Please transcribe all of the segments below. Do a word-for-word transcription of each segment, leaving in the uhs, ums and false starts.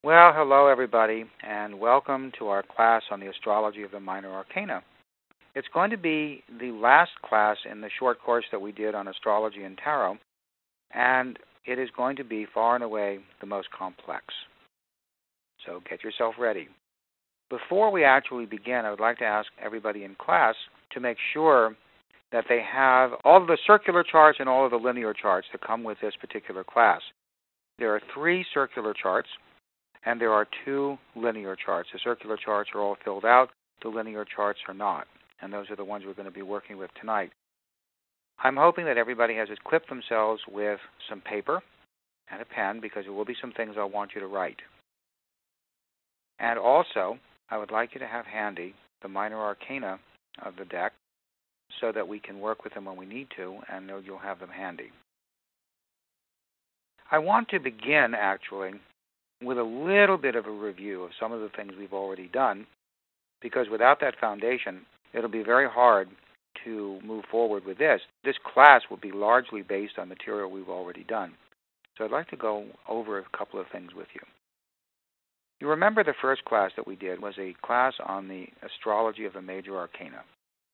Well, hello everybody, and welcome to our class on the astrology of the minor arcana. It's going to be the last class in the short course that we did on astrology and tarot, and it is going to be far and away the most complex. So get yourself ready. Before we actually begin, I would like to ask everybody in class to make sure that they have all of the circular charts and all of the linear charts that come with this particular class. There are three circular charts, and there are two linear charts. The circular charts are all filled out. The linear charts are not, and those are the ones we're going to be working with tonight. I'm hoping that everybody has equipped themselves with some paper and a pen, because there will be some things I want you to write. And also, I would like you to have handy the minor arcana of the deck so that we can work with them when we need to, and know you'll have them handy. I want to begin, actually, with a little bit of a review of some of the things we've already done, because without that foundation, it'll be very hard to move forward with this. This class will be largely based on material we've already done. So I'd like to go over a couple of things with you. You remember the first class that we did was a class on the astrology of the major arcana.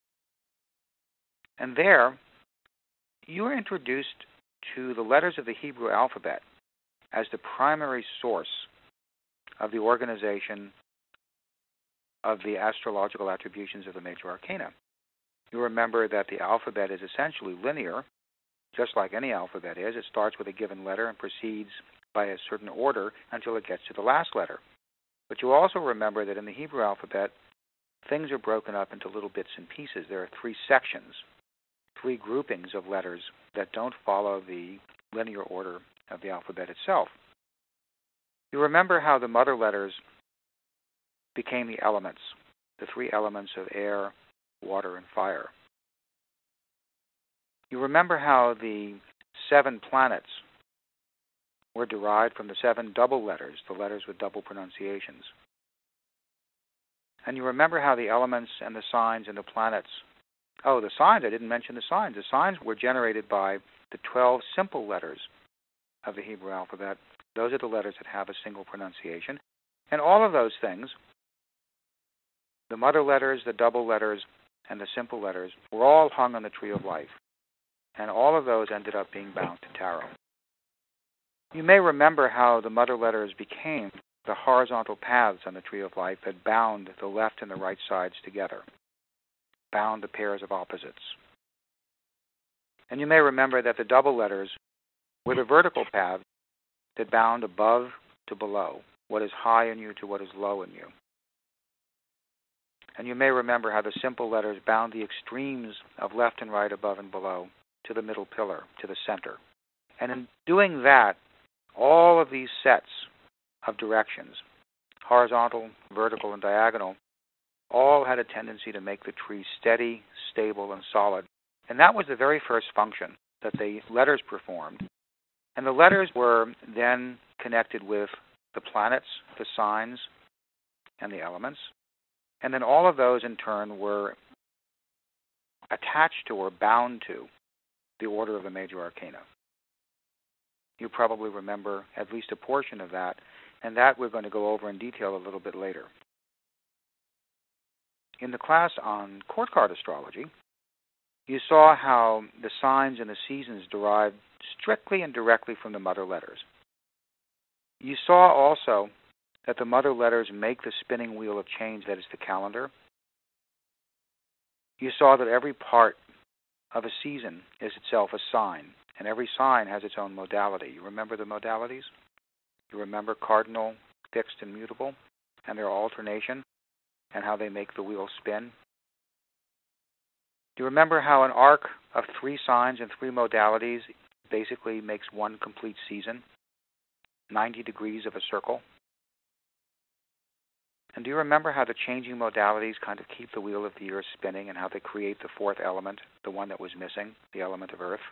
And there, you were introduced to the letters of the Hebrew alphabet as the primary source of the organization of the astrological attributions of the major arcana. You remember that the alphabet is essentially linear, just like any alphabet is. It starts with a given letter and proceeds by a certain order until it gets to the last letter. But you also remember that in the Hebrew alphabet, things are broken up into little bits and pieces. There are three sections, three groupings of letters that don't follow the linear order of the alphabet itself. You remember how the mother letters became the elements, the three elements of air, water, and fire. You remember how the seven planets were derived from the seven double letters, the letters with double pronunciations. And you remember how the elements and the signs and the planets, oh, the signs, I didn't mention the signs. The signs were generated by the twelve simple letters of the Hebrew alphabet. Those are the letters that have a single pronunciation. And all of those things, the mother letters, the double letters, and the simple letters, were all hung on the tree of life. And all of those ended up being bound to tarot. You may remember how the mother letters became the horizontal paths on the tree of life that bound the left and the right sides together, bound the pairs of opposites. And you may remember that the double letters were the vertical paths that bound above to below, what is high in you to what is low in you. And you may remember how the simple letters bound the extremes of left and right, above and below, to the middle pillar, to the center. And in doing that, all of these sets of directions, horizontal, vertical, and diagonal, all had a tendency to make the tree steady, stable, and solid. And that was the very first function that the letters performed. And the letters were then connected with the planets, the signs, and the elements. And then all of those, in turn, were attached to or bound to the order of the major arcana. You probably remember at least a portion of that, and that we're going to go over in detail a little bit later. In the class on court card astrology, you saw how the signs and the seasons derived strictly and directly from the mother letters. You saw also that the mother letters make the spinning wheel of change that is the calendar. You saw that every part of a season is itself a sign, and every sign has its own modality. You remember the modalities? You remember cardinal, fixed, and mutable, and their alternation, and how they make the wheel spin? Do you remember how an arc of three signs and three modalities basically makes one complete season, ninety degrees of a circle? And do you remember how the changing modalities kind of keep the wheel of the year spinning, and how they create the fourth element, the one that was missing, the element of earth?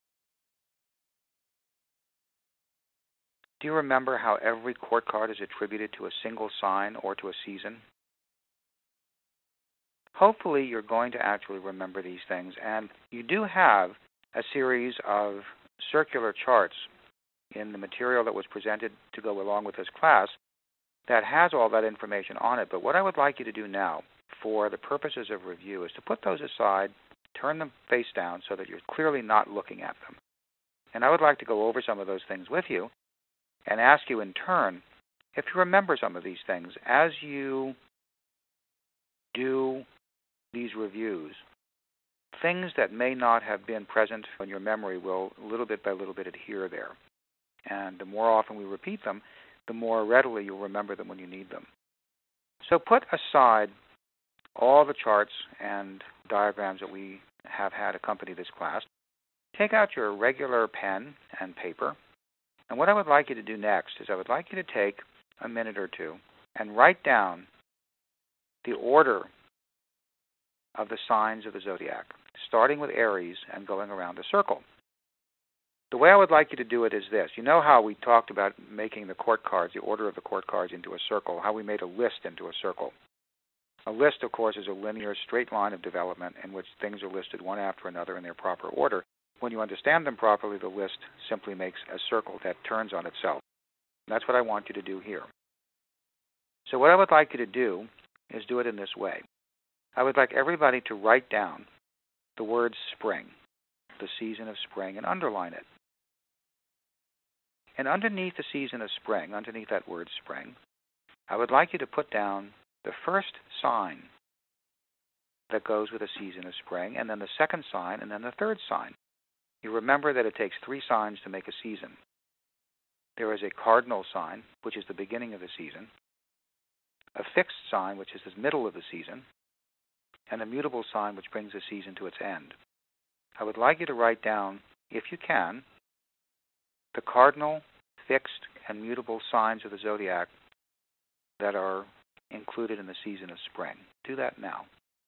Do you remember how every court card is attributed to a single sign or to a season? Hopefully you're going to actually remember these things, and you do have a series of circular charts in the material that was presented to go along with this class that has all that information on it. But what I would like you to do now, for the purposes of review, is to put those aside, turn them face down so that you're clearly not looking at them. And I would like to go over some of those things with you and ask you in turn if you remember some of these things as you do these reviews. Things that may not have been present in your memory will little bit by little bit adhere there. And the more often we repeat them, the more readily you'll remember them when you need them. So put aside all the charts and diagrams that we have had accompany this class. Take out your regular pen and paper. And what I would like you to do next is I would like you to take a minute or two and write down the order of the signs of the zodiac, starting with Aries and going around a circle. The way I would like you to do it is this. You know how we talked about making the court cards, the order of the court cards into a circle, how we made a list into a circle. A list, of course, is a linear, straight line of development in which things are listed one after another in their proper order. When you understand them properly, the list simply makes a circle that turns on itself. And that's what I want you to do here. So what I would like you to do is do it in this way. I would like everybody to write down the word spring, the season of spring, and underline it. And underneath the season of spring, underneath that word spring, I would like you to put down the first sign that goes with the season of spring, and then the second sign, and then the third sign. You remember that it takes three signs to make a season. There is a cardinal sign, which is the beginning of the season, a fixed sign, which is the middle of the season, and a mutable sign, which brings the season to its end. I would like you to write down, if you can, the cardinal, fixed, and mutable signs of the zodiac that are included in the season of spring. Do that now.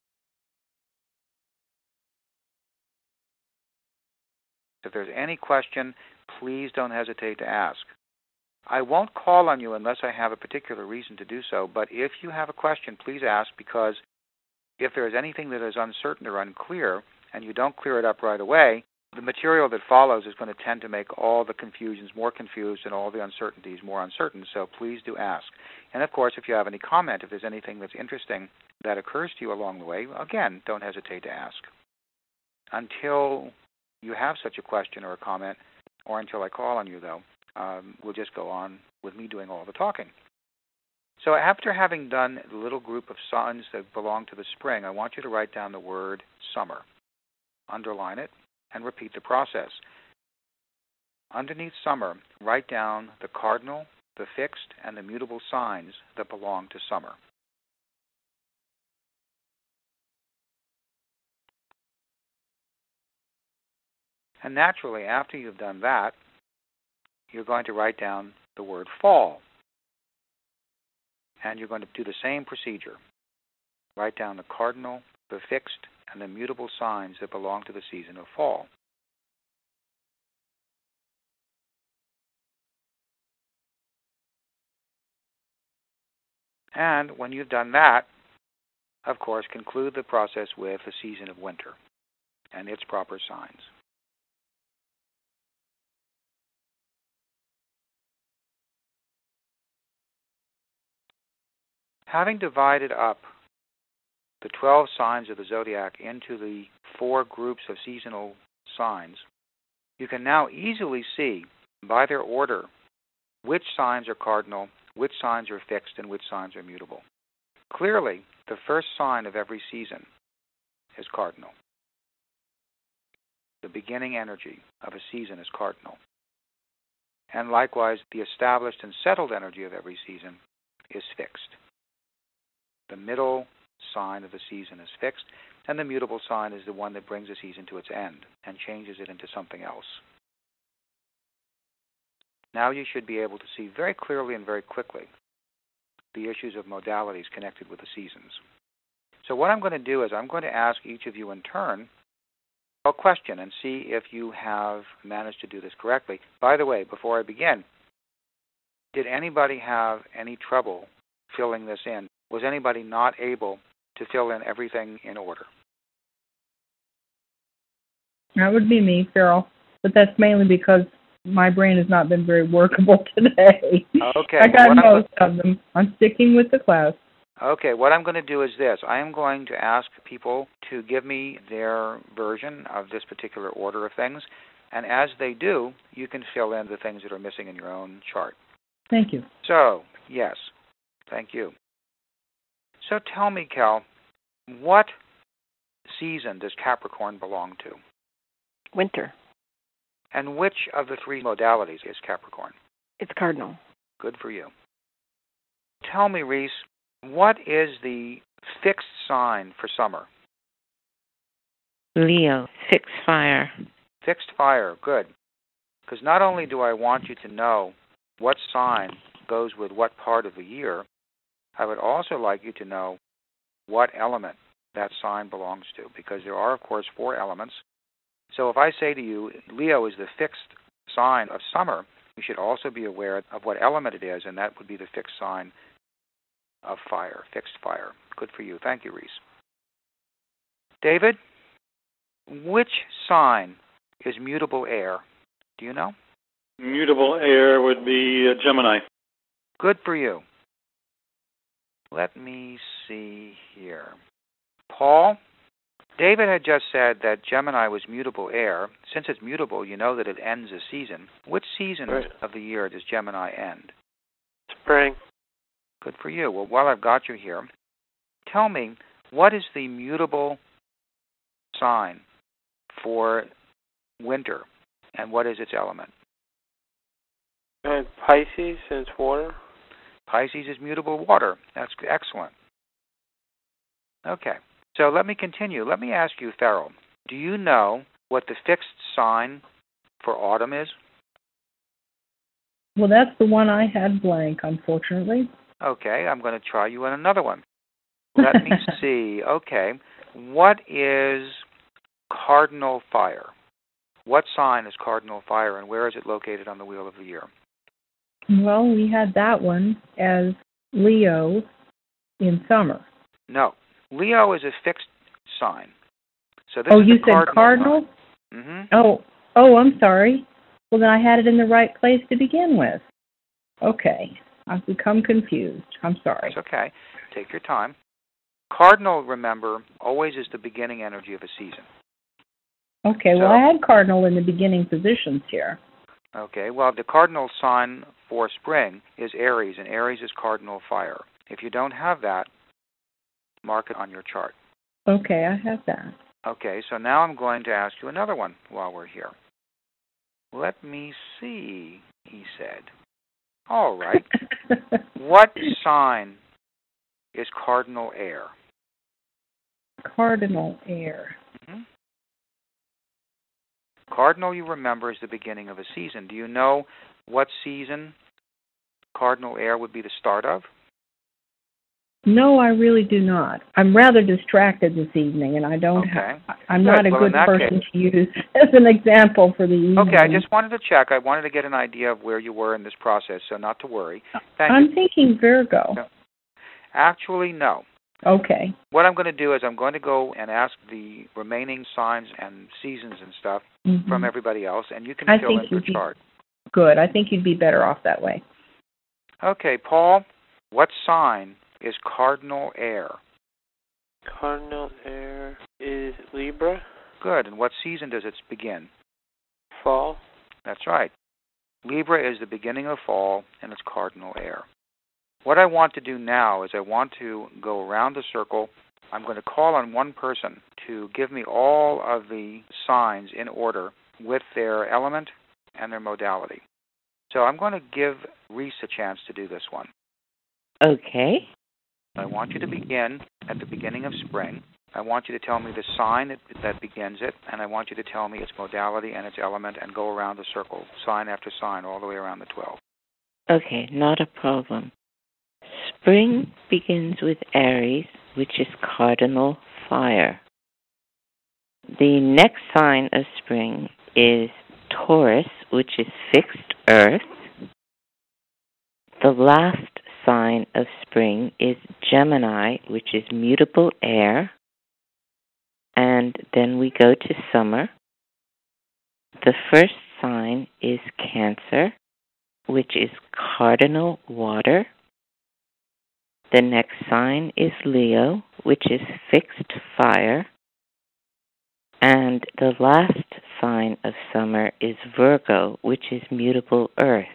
If there's any question, please don't hesitate to ask. I won't call on you unless I have a particular reason to do so, but if you have a question, please ask, because if there is anything that is uncertain or unclear and you don't clear it up right away, the material that follows is going to tend to make all the confusions more confused and all the uncertainties more uncertain, so please do ask. And of course, if you have any comment, if there's anything that's interesting that occurs to you along the way, again, don't hesitate to ask. Until you have such a question or a comment, or until I call on you, though, um, we'll just go on with me doing all the talking. So after having done the little group of signs that belong to the spring, I want you to write down the word summer. Underline it and repeat the process. Underneath summer, write down the cardinal, the fixed, and the mutable signs that belong to summer. And naturally, after you've done that, you're going to write down the word fall. And you're going to do the same procedure. Write down the cardinal, the fixed, and the mutable signs that belong to the season of fall. And when you've done that, of course, conclude the process with the season of winter and its proper signs. Having divided up the twelve signs of the zodiac into the four groups of seasonal signs, you can now easily see by their order which signs are cardinal, which signs are fixed, and which signs are mutable. Clearly, the first sign of every season is cardinal. The beginning energy of a season is cardinal. And likewise, the established and settled energy of every season is fixed. The middle sign of the season is fixed, and the mutable sign is the one that brings the season to its end and changes it into something else. Now you should be able to see very clearly and very quickly the issues of modalities connected with the seasons. So what I'm going to do is I'm going to ask each of you in turn a question and see if you have managed to do this correctly. By the way, before I begin, did anybody have any trouble filling this in? Was anybody not able to fill in everything in order? That would be me, Farrell. But that's mainly because my brain has not been very workable today. Okay. I got what most I'm, of them. I'm sticking with the class. Okay, what I'm going to do is this. I am going to ask people to give me their version of this particular order of things, and as they do, you can fill in the things that are missing in your own chart. Thank you. So, yes, thank you. So tell me, Cal, what season does Capricorn belong to? Winter. And which of the three modalities is Capricorn? It's cardinal. Good for you. Tell me, Reese, what is the fixed sign for summer? Leo, fixed fire. Fixed fire, good. Because not only do I want you to know what sign goes with what part of the year, I would also like you to know what element that sign belongs to, because there are, of course, four elements. So if I say to you, Leo is the fixed sign of summer, you should also be aware of what element it is, and that would be the fixed sign of fire, fixed fire. Good for you. Thank you, Reese. David, which sign is mutable air? Do you know? Mutable air would be uh, Gemini. Good for you. Let me see here. Paul, David had just said that Gemini was mutable air. Since it's mutable, you know that it ends a season. Which season right. of the year does Gemini end? Spring. Good for you. Well, while I've got you here, tell me, what is the mutable sign for winter, and what is its element? And Pisces, and it's water. Pisces is mutable water. That's excellent. Okay, so let me continue. Let me ask you, Farrell, do you know what the fixed sign for autumn is? Well, that's the one I had blank, unfortunately. Okay, I'm going to try you on another one. Let me see. Okay, what is cardinal fire? What sign is cardinal fire, and where is it located on the wheel of the year? Well, we had that one as Leo in summer. No, Leo is a fixed sign. So this oh, is you the said cardinal? Mm-hmm. Oh, oh, I'm sorry. Well, then I had it in the right place to begin with. Okay, I've become confused. I'm sorry. It's okay. Take your time. Cardinal, remember, always is the beginning energy of a season. Okay, so, well, I had cardinal in the beginning positions here. Okay, well, the cardinal sign for spring is Aries, and Aries is cardinal fire. If you don't have that, mark it on your chart. Okay, I have that. Okay, so now I'm going to ask you another one while we're here. Let me see, he said. All right. What sign is cardinal air? Cardinal air. Mm-hmm. Cardinal, you remember, is the beginning of a season. Do you know what season cardinal air would be the start of? No, I really do not. I'm rather distracted this evening, and I don't. Okay. Ha- I'm good. not a well, good person case, to use as an example for the evening. Okay, I just wanted to check. I wanted to get an idea of where you were in this process, so not to worry. Thank I'm you. thinking Virgo. No. Actually, no. Okay. What I'm going to do is I'm going to go and ask the remaining signs and seasons and stuff mm-hmm. from everybody else, and you can I fill think in your you'd be chart. Good. I think you'd be better off that way. Okay, Paul, what sign is cardinal air? Cardinal air is Libra. Good. And what season does it begin? Fall. That's right. Libra is the beginning of fall, and it's cardinal air. What I want to do now is I want to go around the circle. I'm going to call on one person to give me all of the signs in order with their element and their modality. So I'm going to give Reese a chance to do this one. Okay. I want you to begin at the beginning of spring. I want you to tell me the sign that, that begins it, and I want you to tell me its modality and its element and go around the circle, sign after sign, all the way around the twelve. Okay, not a problem. Spring begins with Aries, which is cardinal fire. The next sign of spring is Taurus, which is fixed earth. The last sign of spring is Gemini, which is mutable air. And then we go to summer. The first sign is Cancer, which is cardinal water. The next sign is Leo, which is fixed fire. And the last sign of summer is Virgo, which is mutable earth.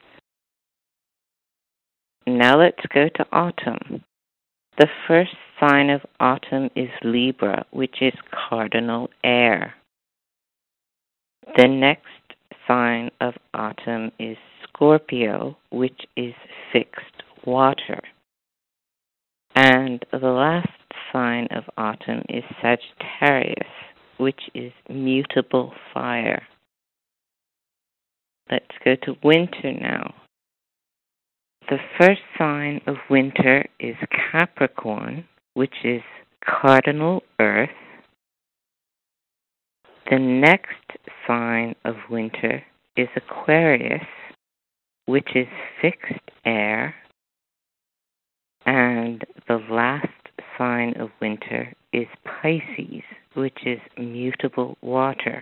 Now let's go to autumn. The first sign of autumn is Libra, which is cardinal air. The next sign of autumn is Scorpio, which is fixed water. And the last sign of autumn is Sagittarius, which is mutable fire. Let's go to winter now. The first sign of winter is Capricorn, which is cardinal earth. The next sign of winter is Aquarius, which is fixed air. And the last sign of winter is Pisces, which is mutable water.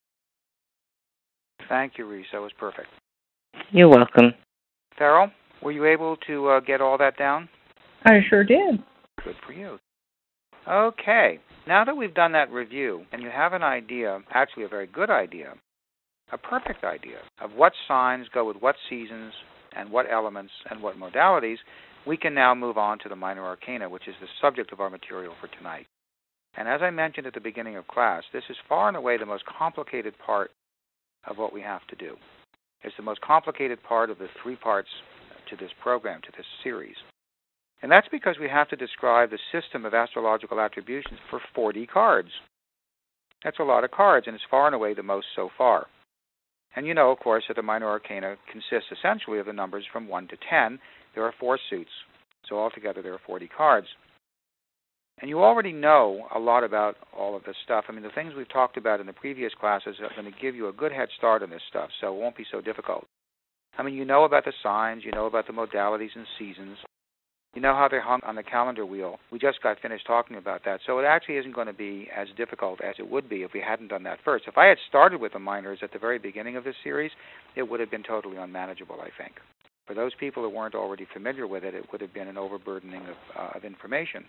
Thank you, Reese. That was perfect. You're welcome. Farrell, were you able to uh, get all that down? I sure did. Good for you. Okay. Now that we've done that review and you have an idea, actually a very good idea, a perfect idea of what signs go with what seasons and what elements and what modalities, we can now move on to the minor arcana, which is the subject of our material for tonight. And as I mentioned at the beginning of class, this is far and away the most complicated part of what we have to do. It's the most complicated part of the three parts to this program, to this series. And that's because we have to describe the system of astrological attributions for forty cards. That's a lot of cards, and it's far and away the most so far. And you know, of course, that the minor arcana consists essentially of the numbers from one to ten. There are four suits, so altogether there are forty cards. And you already know a lot about all of this stuff. I mean, the things we've talked about in the previous classes are going to give you a good head start on this stuff, so it won't be so difficult. I mean, you know about the signs, you know about the modalities and seasons, you know how they're hung on the calendar wheel. We just got finished talking about that, so it actually isn't going to be as difficult as it would be if we hadn't done that first. If I had started with the minors at the very beginning of this series, it would have been totally unmanageable, I think. For those people who weren't already familiar with it, it would have been an overburdening of, uh, of information.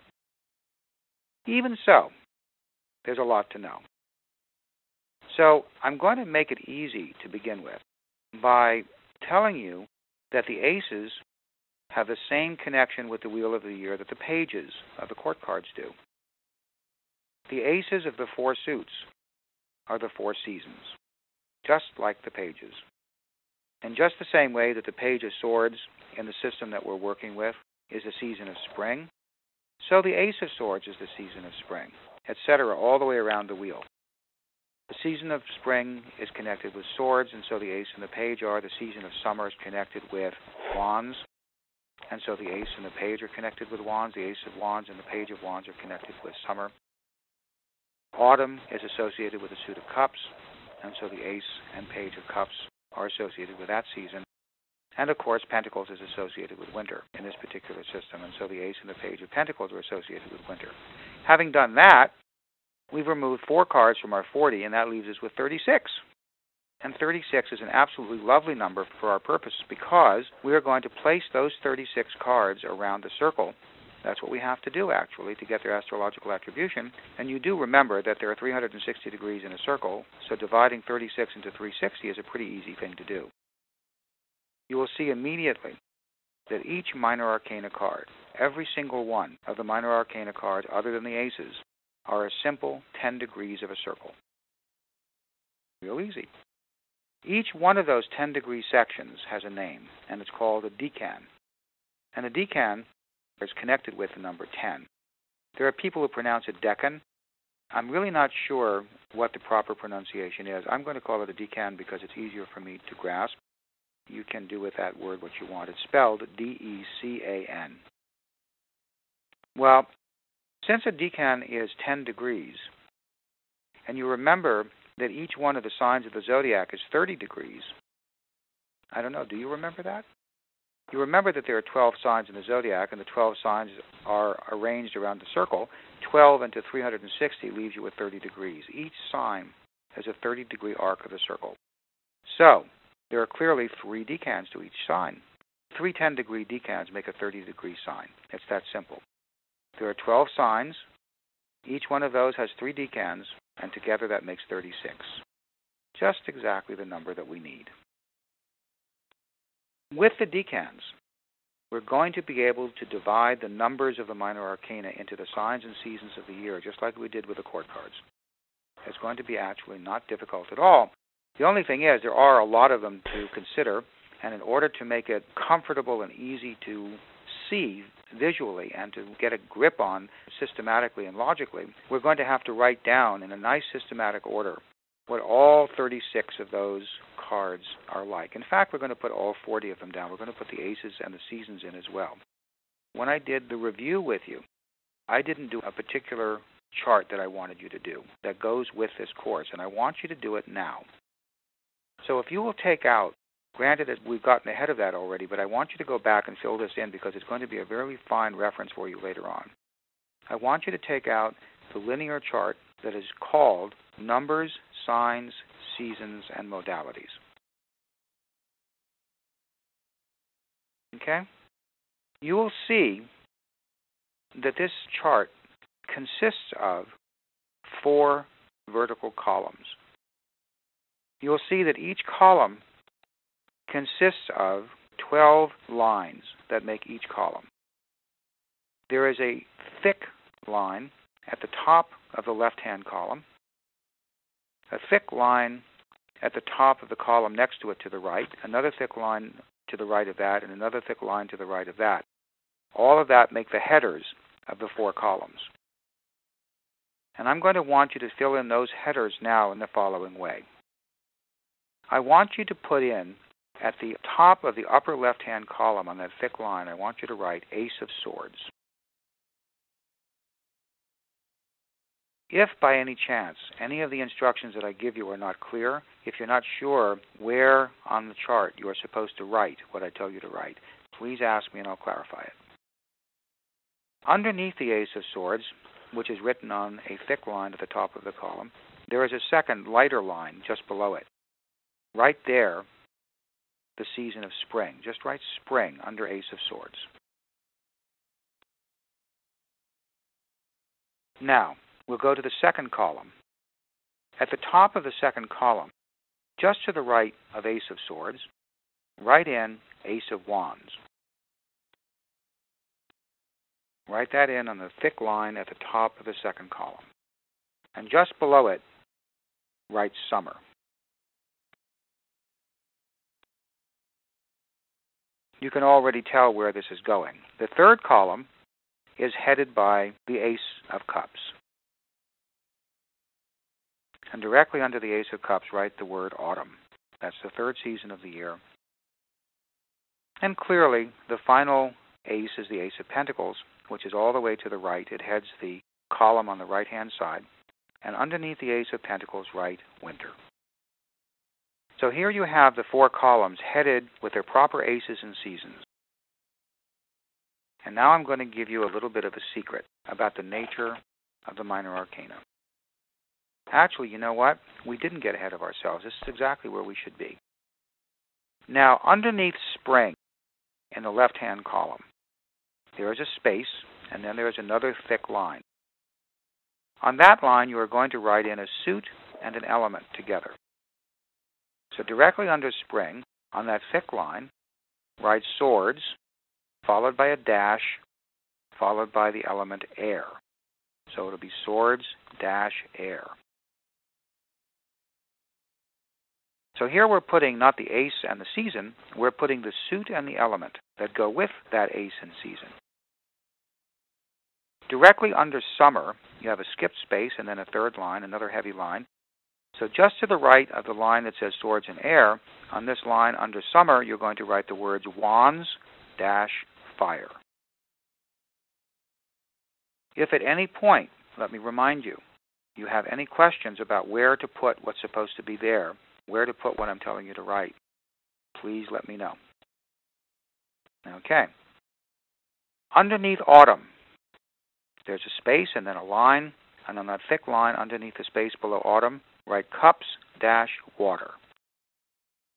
Even so, there's a lot to know. So I'm going to make it easy to begin with by telling you that the aces have the same connection with the wheel of the year that the pages of the court cards do. The aces of the four suits are the four seasons, just like the pages. In just the same way that the page of swords in the system that we're working with is the season of spring, so the ace of swords is the season of spring, et cetera, all the way around the wheel. The season of spring is connected with swords, and so the ace and the page are. The season of summer is connected with wands, and so the ace and the page are connected with wands. The ace of wands and the page of wands are connected with summer. Autumn is associated with the suit of cups, and so the ace and page of cups are associated with that season. And, of course, Pentacles is associated with winter in this particular system, and so the ace and the page of Pentacles are associated with winter. Having done that, we've removed four cards from our forty, and that leaves us with thirty-six. And thirty-six is an absolutely lovely number for our purpose because we are going to place those thirty-six cards around the circle. That's what we have to do, actually, to get their astrological attribution. And you do remember that there are three hundred sixty degrees in a circle, so dividing thirty-six into three hundred sixty is a pretty easy thing to do. You will see immediately that each minor arcana card, every single one of the minor arcana cards other than the aces, are a simple ten degrees of a circle. Real easy. Each one of those ten degree sections has a name, and it's called a decan. And a decan is connected with the number ten. There are people who pronounce it decan. I'm really not sure what the proper pronunciation is. I'm going to call it a decan because it's easier for me to grasp. You can do with that word what you want. It's spelled D E C A N. Well, since a decan is ten degrees, and you remember that each one of the signs of the zodiac is thirty degrees, I don't know, do you remember that? You remember that there are twelve signs in the zodiac, and the twelve signs are arranged around the circle. twelve into three hundred sixty leaves you with thirty degrees. Each sign has a thirty degree arc of the circle. So there are clearly three decans to each sign. Three ten-degree decans make a thirty-degree sign. It's that simple. There are twelve signs. Each one of those has three decans, and together that makes thirty-six. Just exactly the number that we need. With the decans, we're going to be able to divide the numbers of the minor arcana into the signs and seasons of the year, just like we did with the court cards. It's going to be actually not difficult at all. The only thing is, there are a lot of them to consider, and in order to make it comfortable and easy to see visually and to get a grip on systematically and logically, we're going to have to write down in a nice systematic order what all thirty-six of those cards are like. In fact, we're going to put all forty of them down. We're going to put the aces and the seasons in as well. When I did the review with you, I didn't do a particular chart that I wanted you to do that goes with this course, and I want you to do it now. So if you will take out, granted that we've gotten ahead of that already, but I want you to go back and fill this in because it's going to be a very fine reference for you later on. I want you to take out the linear chart that is called Numbers, Signs, Seasons, and Modalities. Okay? You will see that this chart consists of four vertical columns. You will see that each column consists of twelve lines that make each column. There is a thick line at the top of the left-hand column, a thick line at the top of the column next to it to the right, another thick line to the right of that, and another thick line to the right of that. All of that make the headers of the four columns. And I'm going to want you to fill in those headers now in the following way. I want you to put in, at the top of the upper left-hand column on that thick line, I want you to write Ace of Swords. If by any chance any of the instructions that I give you are not clear, if you're not sure where on the chart you are supposed to write what I tell you to write, please ask me and I'll clarify it. Underneath the Ace of Swords, which is written on a thick line at the top of the column, there is a second lighter line just below it. Right there, the season of spring. Just write spring under Ace of Swords. Now, we'll go to the second column. At the top of the second column, just to the right of Ace of Swords, write in Ace of Wands. Write that in on the thick line at the top of the second column. And just below it, write Summer. You can already tell where this is going. The third column is headed by the Ace of Cups. And directly under the Ace of Cups, write the word Autumn. That's the third season of the year. And clearly, the final ace is the Ace of Pentacles, which is all the way to the right. It heads the column on the right-hand side. And underneath the Ace of Pentacles, write Winter. So here you have the four columns headed with their proper aces and seasons. And now I'm going to give you a little bit of a secret about the nature of the minor arcana. Actually, you know what? We didn't get ahead of ourselves. This is exactly where we should be. Now, underneath spring, in the left-hand column, there is a space, and then there is another thick line. On that line, you are going to write in a suit and an element together. So directly under spring, on that thick line, write swords, followed by a dash, followed by the element air. So it'll be swords dash air. So here we're putting not the ace and the season, we're putting the suit and the element that go with that ace and season. Directly under summer, you have a skipped space and then a third line, another heavy line. So just to the right of the line that says swords and air, on this line under summer, you're going to write the words wands dash fire. If at any point, let me remind you, you have any questions about where to put what's supposed to be there, where to put what I'm telling you to write, please let me know. Okay. Underneath autumn, there's a space and then a line, and on that thick line underneath the space below autumn, write cups dash water.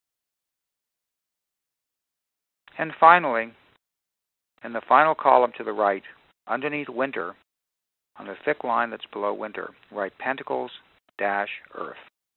And finally, in the final column to the right, underneath winter, on the thick line that's below winter, write Pentacles dash Earth.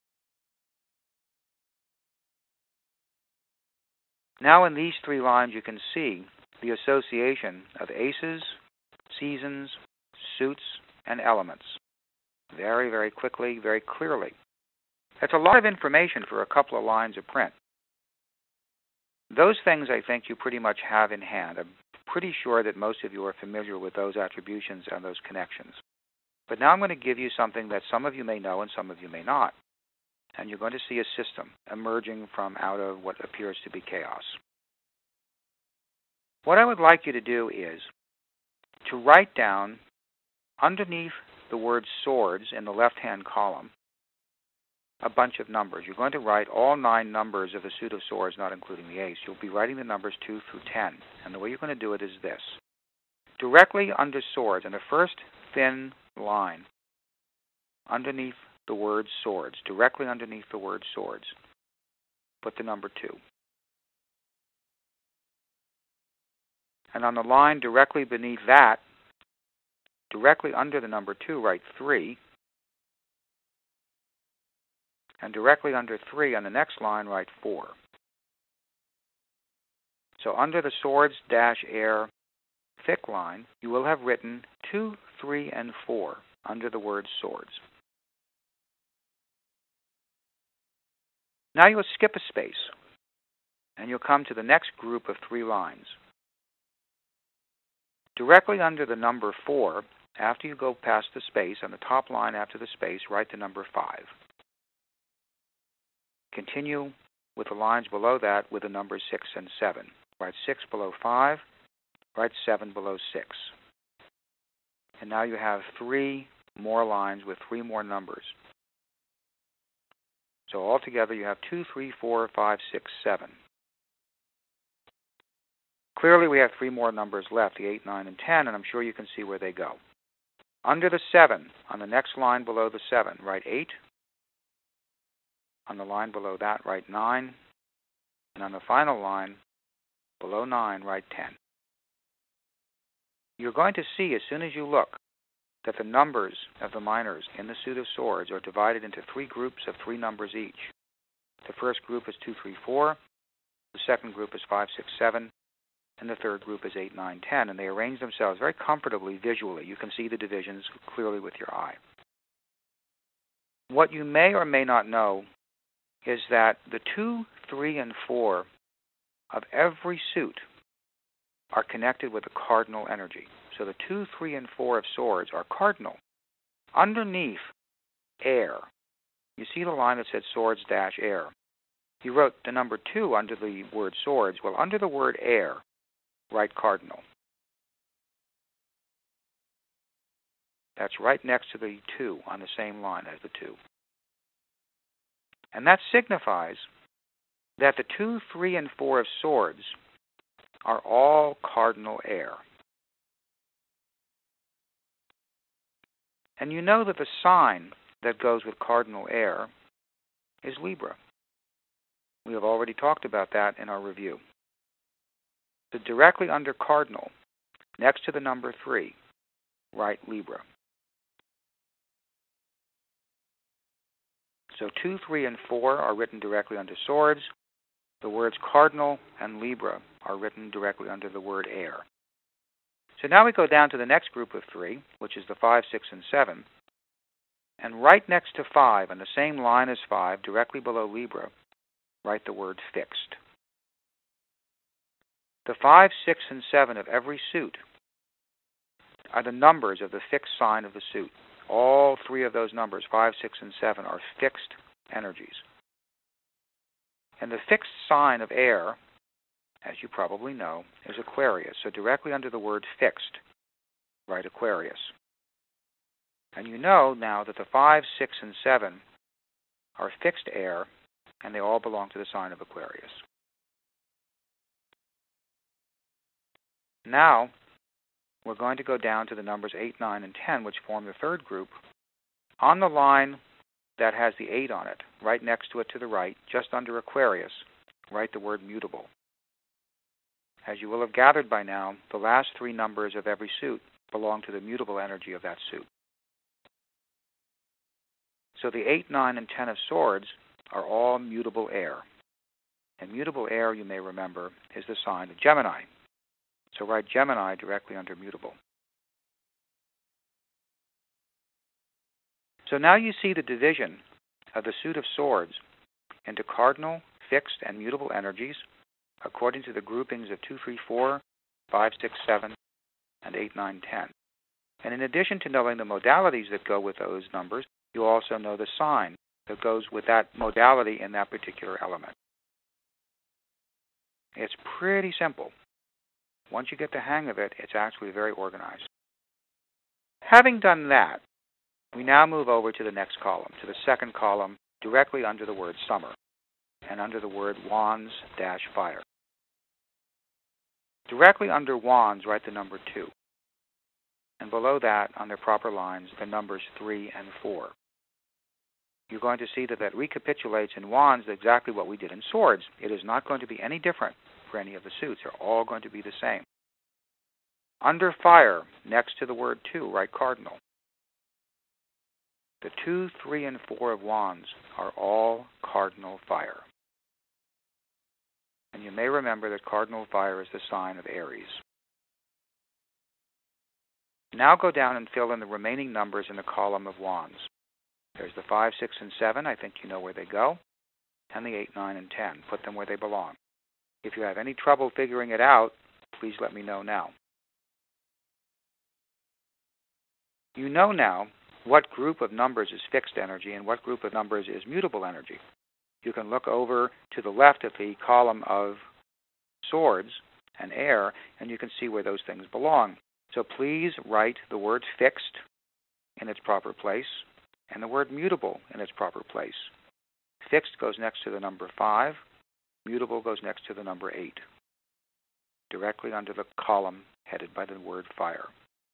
Now in these three lines you can see the association of aces, seasons, suits, and elements. Very, very quickly, very clearly. That's a lot of information for a couple of lines of print. Those things I think you pretty much have in hand. I'm pretty sure that most of you are familiar with those attributions and those connections. But now I'm going to give you something that some of you may know and some of you may not. And you're going to see a system emerging from out of what appears to be chaos. What I would like you to do is to write down underneath the word swords in the left-hand column a bunch of numbers. You're going to write all nine numbers of the suit of swords, not including the ace. You'll be writing the numbers two through ten. And the way you're going to do it is this. Directly under swords, in the first thin line, underneath the word swords, directly underneath the word swords, put the number two. And on the line directly beneath that, directly under the number two, write three. And directly under three on the next line, write four. So under the swords dash air thick line, you will have written two, three, and four under the word swords. Now you'll skip a space, and you'll come to the next group of three lines. Directly under the number four, after you go past the space, on the top line after the space, write the number five. Continue with the lines below that with the numbers six and seven. Write six below five, write seven below six. And now you have three more lines with three more numbers. So altogether you have two, three, four, five, six, seven. Clearly we have three more numbers left, the eight, nine, and ten, and I'm sure you can see where they go. Under the seven, on the next line below the seven, write eight. On the line below that, write nine. And on the final line, below nine, write ten. You're going to see as soon as you look that the numbers of the minors in the suit of swords are divided into three groups of three numbers each. The first group is two, three, four. The second group is five, six, seven. And the third group is eight, nine, ten. And they arrange themselves very comfortably visually. You can see the divisions clearly with your eye. What you may or may not know is that the two, three, and four of every suit are connected with a cardinal energy. So the two, three, and four of swords are cardinal. Underneath air, you see the line that said swords dash air. You wrote the number two under the word swords. Well, under the word air, write cardinal. That's right next to the two on the same line as the two. And that signifies that the two, three, and four of swords are all cardinal air. And you know that the sign that goes with cardinal air is Libra. We have already talked about that in our review. So directly under cardinal, next to the number three, write Libra. So two, three, and four are written directly under swords. The words cardinal and Libra are written directly under the word air. So now we go down to the next group of three, which is the five, six, and seven. And right next to five, on the same line as five, directly below Libra, write the word fixed. The five, six, and seven of every suit are the numbers of the fixed sign of the suit. All three of those numbers, five, six, and seven, are fixed energies. And the fixed sign of air, as you probably know, is Aquarius. So directly under the word fixed, write Aquarius. And you know now that the five, six, and seven are fixed air, and they all belong to the sign of Aquarius. Now, we're going to go down to the numbers eight, nine, and ten, which form the third group. On the line that has the eight on it, right next to it to the right, just under Aquarius, write the word mutable. As you will have gathered by now, the last three numbers of every suit belong to the mutable energy of that suit. So the eight, nine, and ten of swords are all mutable air. And mutable air, you may remember, is the sign of Gemini. So write Gemini directly under mutable. So now you see the division of the suit of swords into cardinal, fixed, and mutable energies according to the groupings of two, three, four, five, six, seven, and eight, nine, ten. And in addition to knowing the modalities that go with those numbers, you also know the sign that goes with that modality in that particular element. It's pretty simple. Once you get the hang of it, it's actually very organized. Having done that, we now move over to the next column, to the second column, directly under the word summer, and under the word wands dash fire. Directly under wands, write the number two. And below that, on their proper lines, the numbers three and four. You're going to see that that recapitulates in wands exactly what we did in swords. It is not going to be any different for any of the suits. They're all going to be the same. Under fire, next to the word two, write cardinal. The two, three, and four of wands are all cardinal fire. And you may remember that cardinal fire is the sign of Aries. Now go down and fill in the remaining numbers in the column of wands. There's the five, six, and seven. I think you know where they go. And the eight, nine, and ten. Put them where they belong. If you have any trouble figuring it out, please let me know now. You know now what group of numbers is fixed energy and what group of numbers is mutable energy. You can look over to the left at the column of swords and air, and you can see where those things belong. So please write the word fixed in its proper place and the word mutable in its proper place. Fixed goes next to the number five. Mutable goes next to the number eight, directly under the column headed by the word fire.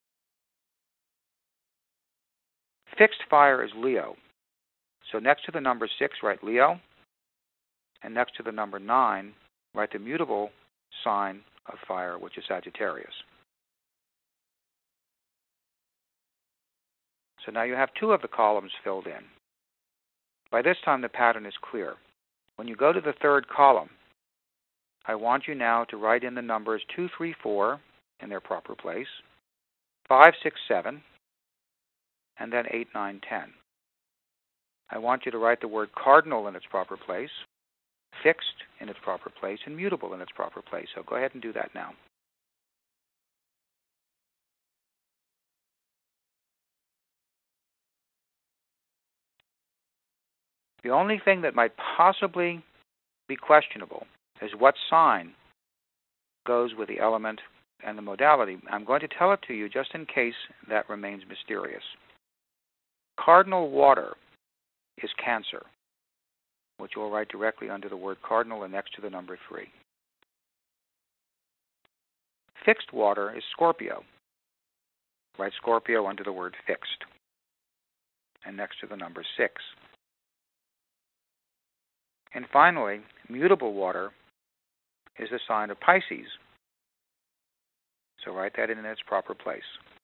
Fixed fire is Leo. So next to the number six, write Leo. And next to the number nine, write the mutable sign of fire, which is Sagittarius. So now you have two of the columns filled in. By this time, the pattern is clear. When you go to the third column, I want you now to write in the numbers two, three, four in their proper place, five, six, seven, and then eight, nine, ten. I want you to write the word cardinal in its proper place, fixed in its proper place, and mutable in its proper place. So go ahead and do that now. The only thing that might possibly be questionable is what sign goes with the element and the modality. I'm going to tell it to you just in case that remains mysterious. Cardinal water is Cancer, which you'll write directly under the word cardinal and next to the number three. Fixed water is Scorpio. Write Scorpio under the word fixed and next to the number six. And finally, mutable water is the sign of Pisces. So write that in its proper place.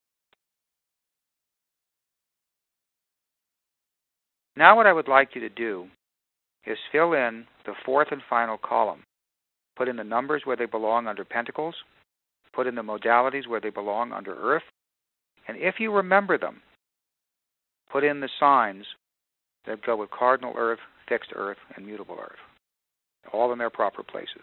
Now what I would like you to do is fill in the fourth and final column. Put in the numbers where they belong under Pentacles. Put in the modalities where they belong under Earth. And if you remember them, put in the signs that go with cardinal Earth, fixed Earth, and mutable Earth, all in their proper places.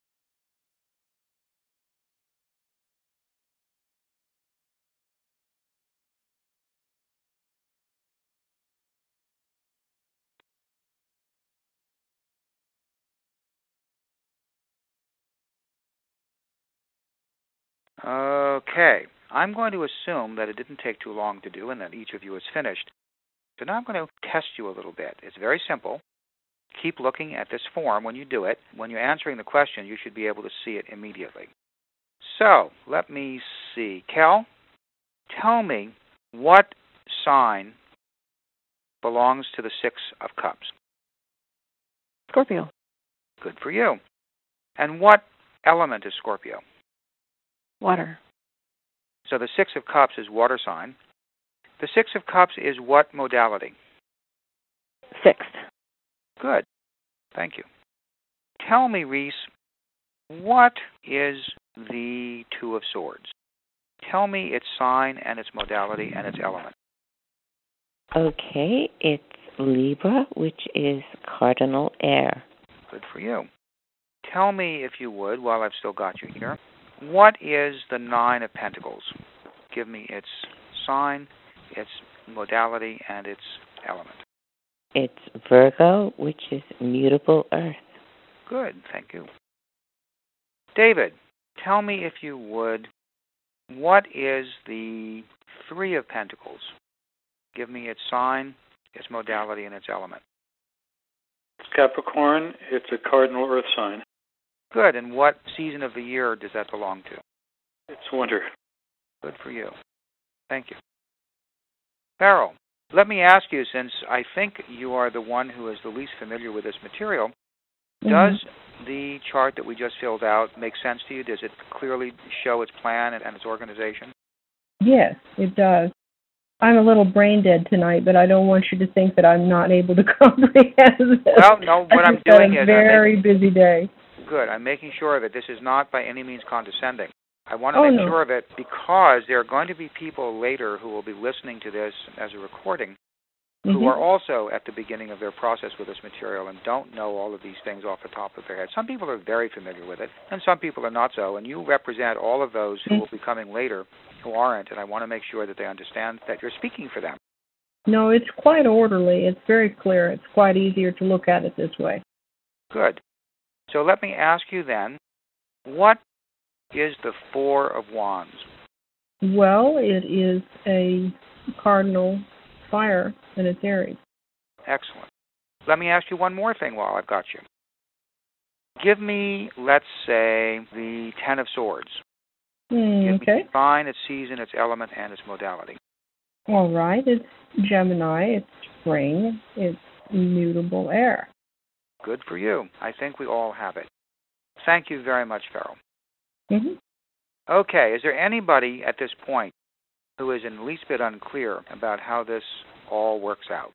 Okay, I'm going to assume that it didn't take too long to do and that each of you is finished. So now I'm going to test you a little bit. It's very simple. Keep looking at this form when you do it. When you're answering the question, you should be able to see it immediately. So, let me see. Kel, tell me what sign belongs to the Six of Cups? Scorpio. Good for you. And what element is Scorpio? Water. So the Six of Cups is water sign. The Six of Cups is what modality? Fixed. Good. Thank you. Tell me, Reese, what is the Two of Swords? Tell me its sign and its modality and its element. Okay, it's Libra, which is cardinal air. Good for you. Tell me, if you would, while I've still got you here, what is the Nine of Pentacles? Give me its sign, its modality, and its element. It's Virgo, which is mutable earth. Good, thank you. David, tell me, if you would, what is the Three of Pentacles? Give me its sign, its modality, and its element. Capricorn, it's a cardinal earth sign. Good, and what season of the year does that belong to? It's winter. Good for you. Thank you. Farrell, let me ask you, since I think you are the one who is the least familiar with this material, Mm-hmm. does the chart that we just filled out make sense to you? Does it clearly show its plan and, and its organization? Yes, it does. I'm a little brain dead tonight, but I don't want you to think that I'm not able to comprehend this. Well, no, what I'm doing is... It's a very busy day. Good. I'm making sure of it. This is not by any means condescending. I want to Oh, make no. sure of it because there are going to be people later who will be listening to this as a recording Mm-hmm. who are also at the beginning of their process with this material and don't know all of these things off the top of their head. Some people are very familiar with it, and some people are not so, and you represent all of those who will be coming later who aren't, and I want to make sure that they understand that you're speaking for them. No, it's quite orderly. It's very clear. It's quite easier to look at it this way. Good. So let me ask you then, what is the Four of Wands? Well, it is a cardinal fire, and it's Aries. Excellent. Let me ask you one more thing while I've got you. Give me, let's say, the Ten of Swords. Mm, Give okay. me its sign, its season, its element, and its modality. All right. It's Gemini. It's spring. It's mutable air. Good for you. I think we all have it. Thank you very much, Farrell. Mm-hmm. Okay, is there anybody at this point who is in the least bit unclear about how this all works out?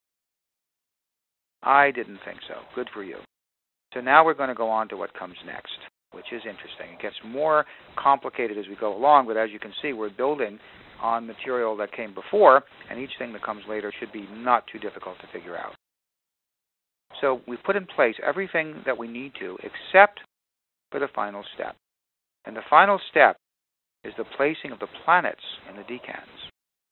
I didn't think so. Good for you. So now we're going to go on to what comes next, which is interesting. It gets more complicated as we go along, but as you can see, we're building on material that came before, and each thing that comes later should be not too difficult to figure out. So we've put in place everything that we need to, except for the final step. And the final step is the placing of the planets in the decans.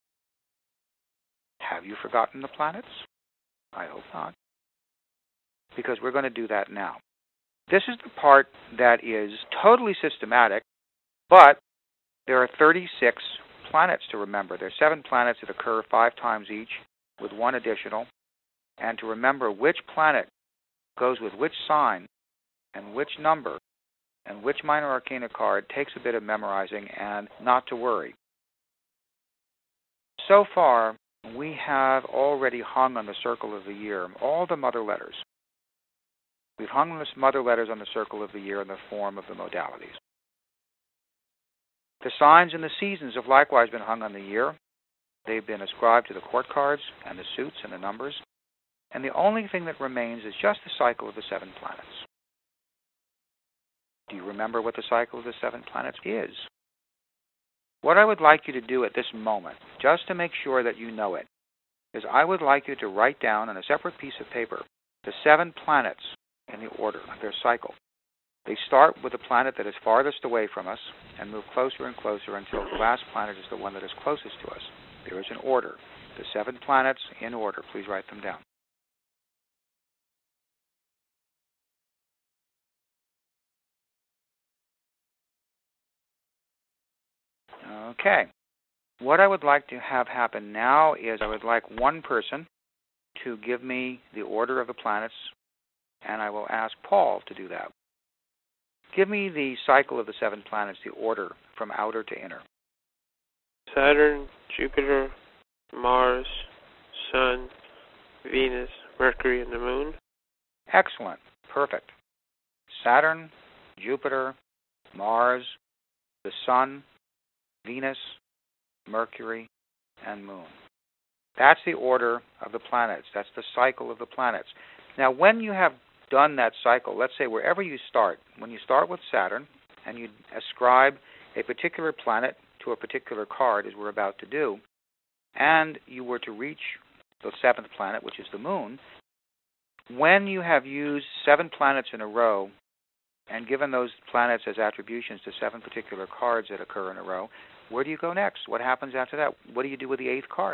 Have you forgotten the planets? I hope not. Because we're going to do that now. This is the part that is totally systematic, but there are thirty-six planets to remember. There are seven planets that occur five times each, with one additional. And to remember which planet goes with which sign and which number and which minor arcana card takes a bit of memorizing, and not to worry. So far, we have already hung on the circle of the year all the mother letters. We've hung the mother letters on the circle of the year in the form of the modalities. The signs and the seasons have likewise been hung on the year. They've been ascribed to the court cards and the suits and the numbers. And the only thing that remains is just the cycle of the seven planets. Do you remember what the cycle of the seven planets is? What I would like you to do at this moment, just to make sure that you know it, is I would like you to write down on a separate piece of paper the seven planets in the order of their cycle. They start with the planet that is farthest away from us and move closer and closer until the last planet is the one that is closest to us. There is an order. The seven planets in order. Please write them down. Okay. What I would like to have happen now is I would like one person to give me the order of the planets, and I will ask Paul to do that. Give me the cycle of the seven planets, the order from outer to inner. Saturn, Jupiter, Mars, Sun, Venus, Mercury, and the Moon. Excellent. Perfect. Saturn, Jupiter, Mars, the Sun, Venus, Mercury, and Moon. That's the order of the planets. That's the cycle of the planets. Now, when you have done that cycle, let's say wherever you start, when you start with Saturn and you ascribe a particular planet to a particular card, as we're about to do, and you were to reach the seventh planet, which is the Moon, when you have used seven planets in a row and given those planets as attributions to seven particular cards that occur in a row, where do you go next? What happens after that? What do you do with the eighth card?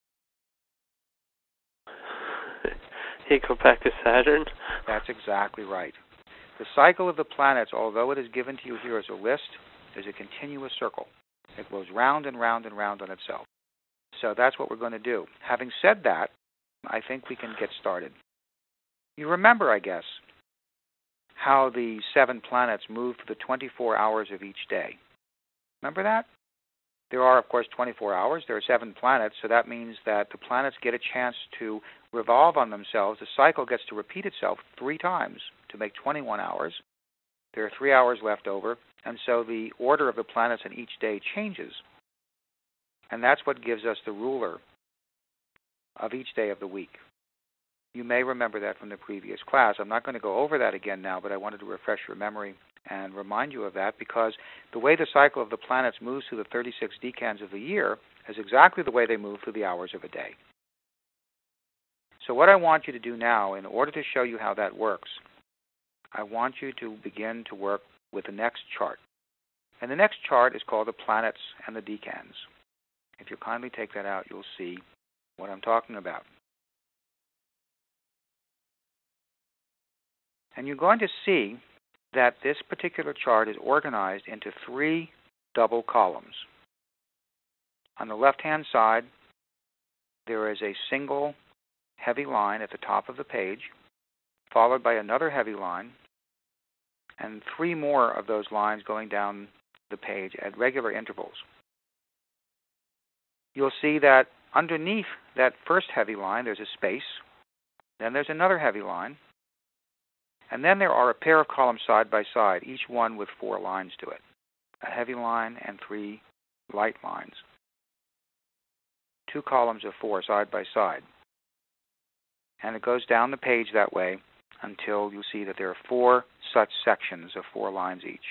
You go back to Saturn? That's exactly right. The cycle of the planets, although it is given to you here as a list, is a continuous circle. It goes round and round and round on itself. So that's what we're going to do. Having said that, I think we can get started. You remember, I guess, how the seven planets move for the twenty-four hours of each day. Remember that? There are, of course, twenty-four hours. There are seven planets, so that means that the planets get a chance to revolve on themselves. The cycle gets to repeat itself three times to make twenty-one hours. There are three hours left over, and so the order of the planets in each day changes. And that's what gives us the ruler of each day of the week. You may remember that from the previous class. I'm not going to go over that again now, but I wanted to refresh your memory and remind you of that, because the way the cycle of the planets moves through the thirty-six decans of the year is exactly the way they move through the hours of a day. So what I want you to do now, in order to show you how that works, I want you to begin to work with the next chart. And the next chart is called the planets and the decans. If you kindly take that out, you'll see what I'm talking about. And you're going to see that this particular chart is organized into three double columns. On the left-hand side, there is a single heavy line at the top of the page, followed by another heavy line, and three more of those lines going down the page at regular intervals. You'll see that underneath that first heavy line, there's a space. Then there's another heavy line. And then there are a pair of columns side by side, each one with four lines to it. A heavy line and three light lines. Two columns of four side by side. And it goes down the page that way until you see that there are four such sections of four lines each.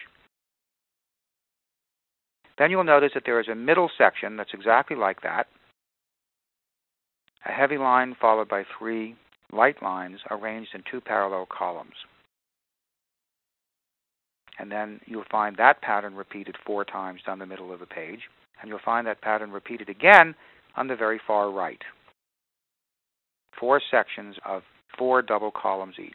Then you'll notice that there is a middle section that's exactly like that. A heavy line followed by three light lines arranged in two parallel columns. And then you'll find that pattern repeated four times down the middle of the page. And you'll find that pattern repeated again on the very far right. Four sections of four double columns each.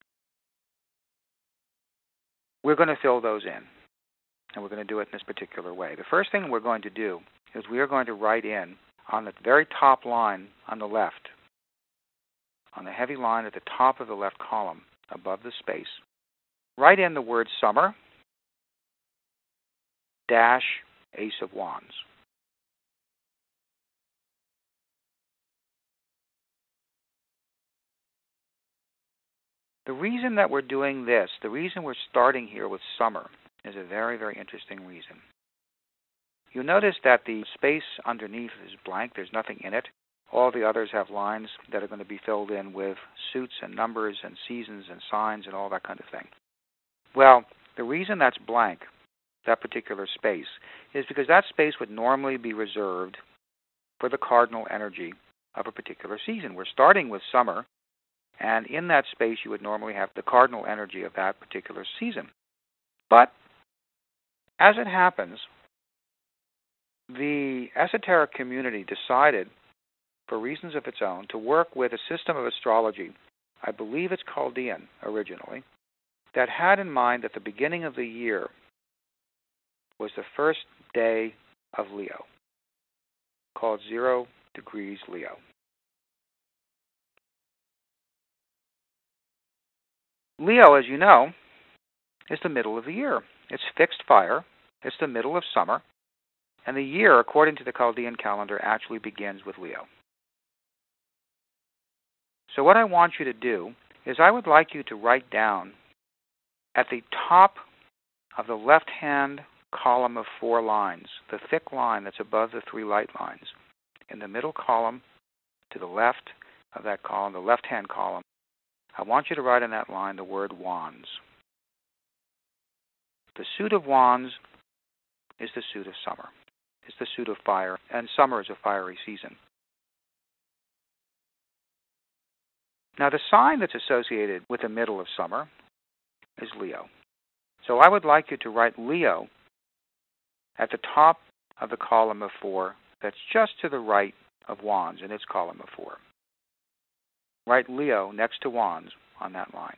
We're going to fill those in. And we're going to do it in this particular way. The first thing we're going to do is we are going to write in on the very top line on the left, on the heavy line at the top of the left column above the space, write in the word summer dash Ace of Wands. The reason that we're doing this, the reason we're starting here with summer, is a very, very interesting reason. You'll notice that the space underneath is blank. There's nothing in it. All the others have lines that are going to be filled in with suits and numbers and seasons and signs and all that kind of thing. Well, the reason that's blank, that particular space, is because that space would normally be reserved for the cardinal energy of a particular season. We're starting with summer, and in that space you would normally have the cardinal energy of that particular season. But as it happens, the esoteric community decided, for reasons of its own, to work with a system of astrology, I believe it's Chaldean originally, that had in mind that the beginning of the year was the first day of Leo, called zero degrees Leo. Leo, as you know, is the middle of the year. It's fixed fire. It's the middle of summer. And the year, according to the Chaldean calendar, actually begins with Leo. So what I want you to do is I would like you to write down at the top of the left-hand column of four lines, the thick line that's above the three light lines. In the middle column, to the left of that column, the left-hand column, I want you to write in that line the word wands. The suit of wands is the suit of summer. It's the suit of fire, and summer is a fiery season. Now, the sign that's associated with the middle of summer is Leo. So I would like you to write Leo at the top of the column of four that's just to the right of wands in its column of four. Write Leo next to wands on that line.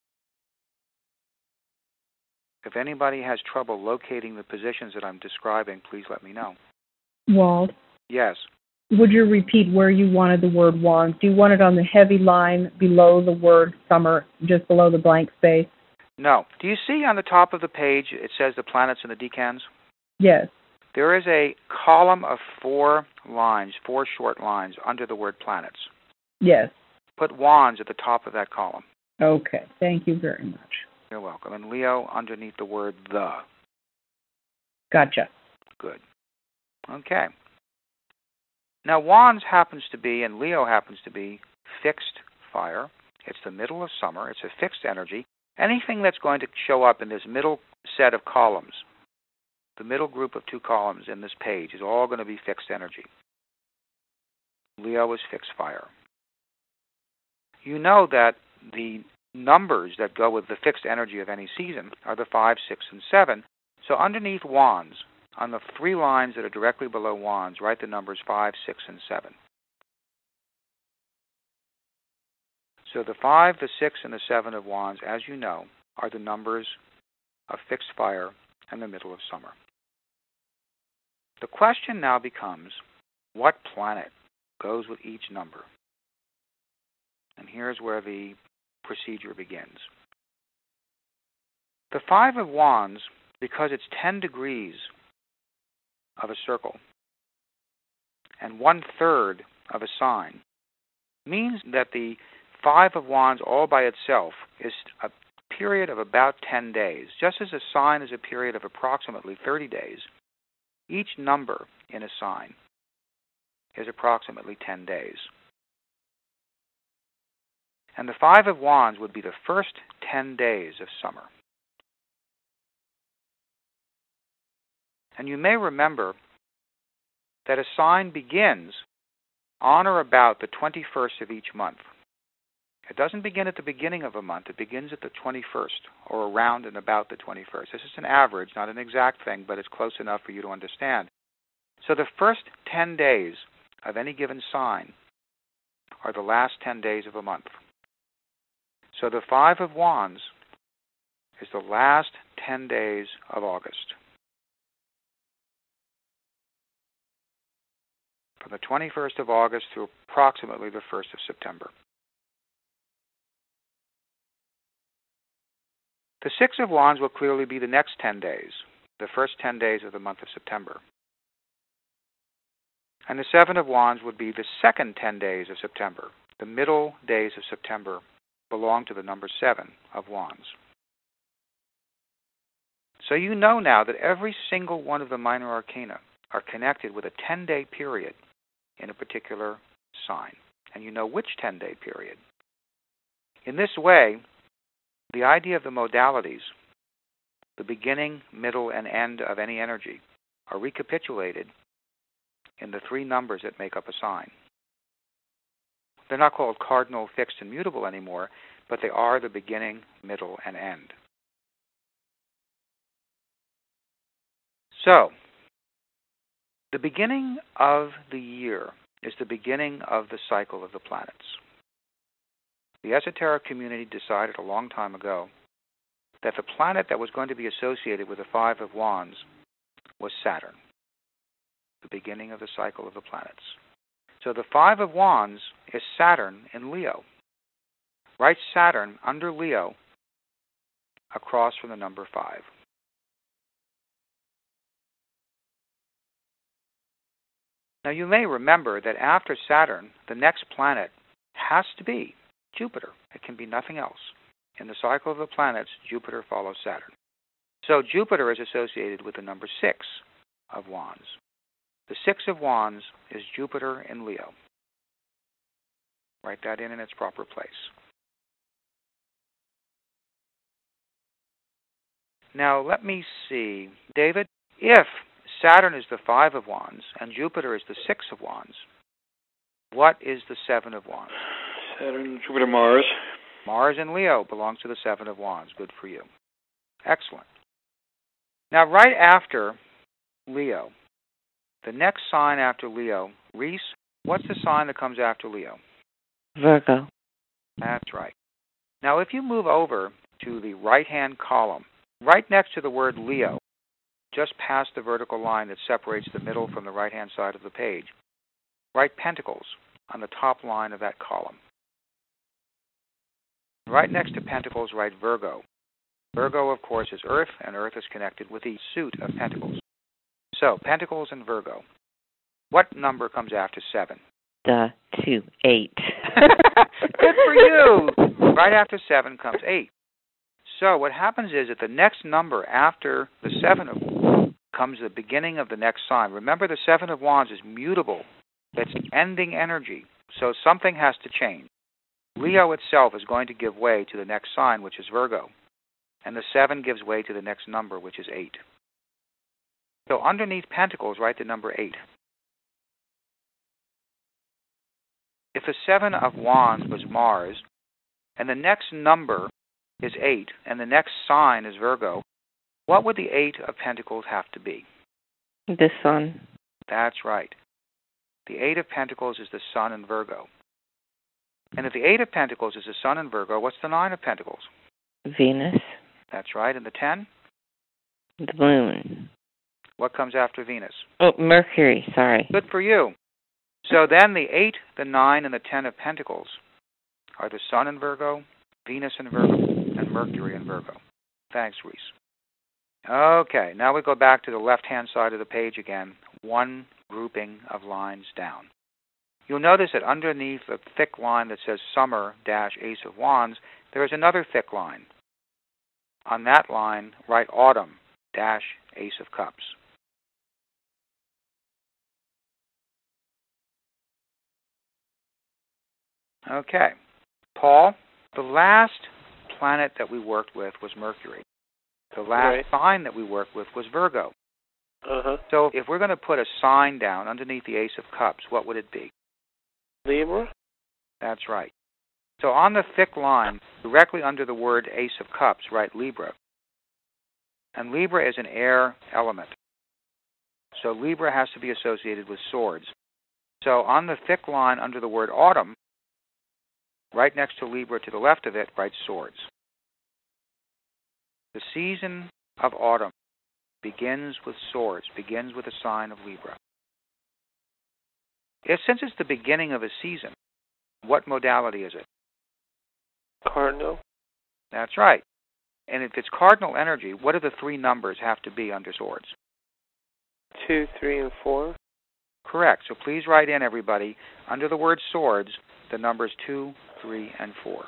If anybody has trouble locating the positions that I'm describing, please let me know. Wald, Yes. would you repeat where you wanted the word wands? Do you want it on the heavy line below the word summer, just below the blank space? No. Do you see on the top of the page it says the planets and the decans? Yes. There is a column of four lines, four short lines under the word planets. Yes. Put wands at the top of that column. Okay. Thank you very much. You're welcome. And Leo underneath the word the. Gotcha. Good. Okay. Now, wands happens to be, and Leo happens to be, fixed fire. It's the middle of summer. It's a fixed energy. Anything that's going to show up in this middle set of columns, the middle group of two columns in this page, is all going to be fixed energy. Leo is fixed fire. You know that the numbers that go with the fixed energy of any season are the five, six, and seven. So underneath wands, on the three lines that are directly below wands, write the numbers five, six, and seven. So the five, the six, and the seven of wands, as you know, are the numbers of fixed fire and the middle of summer. The question now becomes, what planet goes with each number? And here's where the procedure begins. The five of wands, because it's ten degrees of a circle and one-third of a sign, means that the five of wands all by itself is a period of about ten days. Just as a sign is a period of approximately thirty days, each number in a sign is approximately ten days. And the five of wands would be the first ten days of summer. And you may remember that a sign begins on or about the twenty-first of each month. It doesn't begin at the beginning of a month. It begins at the twenty-first, or around and about the twenty-first. This is an average, not an exact thing, but it's close enough for you to understand. So the first ten days of any given sign are the last ten days of a month. So the five of wands is the last ten days of August. From the twenty-first of August through approximately the first of September. The six of wands will clearly be the next ten days, the first ten days of the month of September. And the seven of wands would be the second ten days of September. The middle days of September belong to the number seven of wands. So you know now that every single one of the minor arcana are connected with a ten-day period in a particular sign. And you know which ten-day period. In this way, the idea of the modalities, the beginning, middle, and end of any energy, are recapitulated in the three numbers that make up a sign. They're not called cardinal, fixed, and mutable anymore, but they are the beginning, middle, and end. So, the beginning of the year is the beginning of the cycle of the planets. The esoteric community decided a long time ago that the planet that was going to be associated with the Five of Wands was Saturn, the beginning of the cycle of the planets. So the Five of Wands is Saturn in Leo. Write Saturn under Leo across from the number five. Now you may remember that after Saturn, the next planet has to be Jupiter. It can be nothing else. In the cycle of the planets, Jupiter follows Saturn. So Jupiter is associated with the number six of wands. The six of wands is Jupiter in Leo. Write that in in its proper place. Now let me see. David, if Saturn is the five of wands and Jupiter is the six of wands, what is the seven of wands? Saturn, Jupiter, Mars. Mars in Leo belongs to the seven of wands. Good for you. Excellent. Now right after Leo, the next sign after Leo, Reese, what's the sign that comes after Leo? Virgo. That's right. Now if you move over to the right-hand column, right next to the word Leo, just past the vertical line that separates the middle from the right-hand side of the page, write Pentacles on the top line of that column. Right next to Pentacles, write Virgo. Virgo, of course, is Earth, and Earth is connected with the suit of Pentacles. So, Pentacles and Virgo. What number comes after seven? The two, eight. Good for you! Right after seven comes eight. So what happens is that the next number after the seven of wands comes the beginning of the next sign. Remember, the seven of wands is mutable. It's ending energy. So something has to change. Leo itself is going to give way to the next sign, which is Virgo. And the seven gives way to the next number, which is eight. So underneath Pentacles, write the number eight. If the seven of wands was Mars, and the next number is eight, and the next sign is Virgo, what would the eight of Pentacles have to be? The sun. That's right. The eight of Pentacles is the sun in Virgo. And if the eight of Pentacles is the sun in Virgo, what's the nine of Pentacles? Venus. That's right. And the ten? The moon. What comes after Venus? Oh, Mercury, sorry. Good for you. So then the eight, the nine, and the ten of Pentacles are the sun in Virgo, Venus in Virgo, and Mercury in Virgo. Thanks, Reese. Okay, now we go back to the left-hand side of the page again, one grouping of lines down. You'll notice that underneath the thick line that says Summer dash Ace of Wands, there is another thick line. On that line, write Autumn dash Ace of Cups. Okay. Paul, the last planet that we worked with was Mercury. The last Right. sign that we worked with was Virgo. Uh-huh. So if we're going to put a sign down underneath the Ace of Cups, what would it be? Libra? That's right. So on the thick line, directly under the word Ace of Cups, write Libra. And Libra is an air element. So Libra has to be associated with swords. So on the thick line under the word Autumn, right next to Libra to the left of it, write swords. The season of autumn begins with swords, begins with a sign of Libra. If, since it's the beginning of a season, what modality is it? Cardinal? That's right. And if it's cardinal energy, what do the three numbers have to be under swords? Two, three, and four? Correct. So please write in, everybody, under the word swords, the numbers two, three, and four.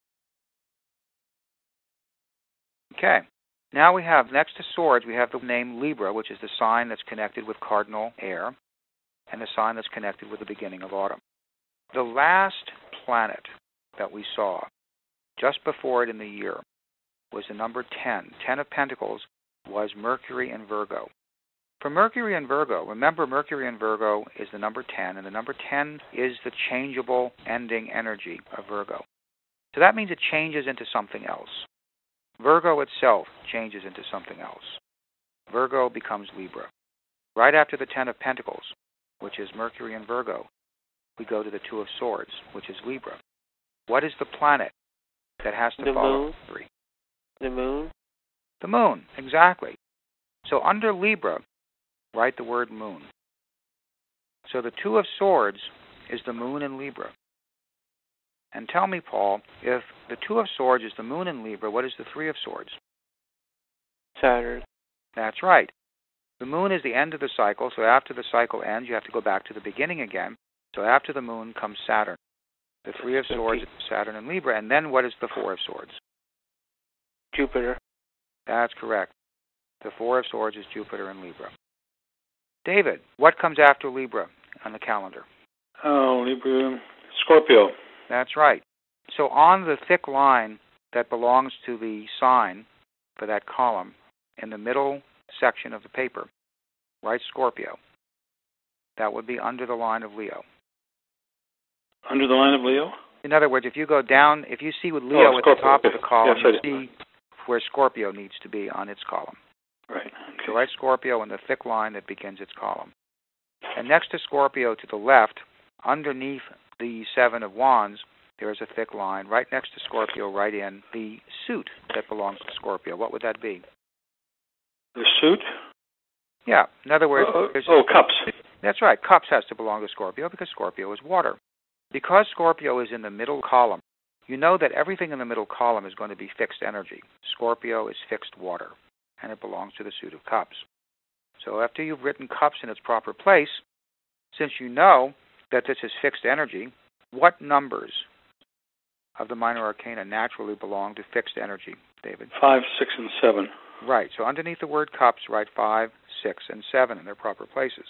Okay. Now we have, next to swords, we have the name Libra, which is the sign that's connected with cardinal air, and the sign that's connected with the beginning of autumn. The last planet that we saw, just before it in the year, was the number ten. Ten of Pentacles was Mercury in Virgo. For Mercury in Virgo, remember Mercury in Virgo is the number ten, and the number ten is the changeable ending energy of Virgo. So that means it changes into something else. Virgo itself changes into something else. Virgo becomes Libra. Right after the ten of Pentacles, which is Mercury in Virgo, we go to the two of Swords, which is Libra. What is the planet that has to The follow moon. Mercury? The moon? The moon, exactly. So under Libra, write the word moon. So the two of Swords is the moon in Libra. And tell me, Paul, if the two of Swords is the moon in Libra, what is the three of Swords? Saturn. That's right. The moon is the end of the cycle, so after the cycle ends, you have to go back to the beginning again. So after the moon comes Saturn. The three of Swords is Saturn and Libra. And then what is the four of Swords? Jupiter. That's correct. The Four of Swords is Jupiter in Libra. David, what comes after Libra on the calendar? Oh, Libra, Scorpio. That's right. So on the thick line that belongs to the sign for that column, in the middle section of the paper, write Scorpio. That would be under the line of Leo. Under the line of Leo? In other words, if you go down, if you see with Leo Oh, at the Scorpio, top okay. of the column, Yes, I you do. see where Scorpio needs to be on its column. Right. Okay. So write Scorpio in the thick line that begins its column. And next to Scorpio to the left, underneath the Seven of Wands, there is a thick line. Right next to Scorpio, write in the suit that belongs to Scorpio. What would that be? The suit? Yeah. In other words, Oh, there's- oh, cups. that's right. Cups has to belong to Scorpio because Scorpio is water. Because Scorpio is in the middle column, you know that everything in the middle column is going to be fixed energy. Scorpio is fixed water, and it belongs to the suit of cups. So after you've written cups in its proper place, since you know that this is fixed energy, what numbers of the minor arcana naturally belong to fixed energy, David? Five, six, and seven. Right. So underneath the word cups, write five, six, and seven in their proper places.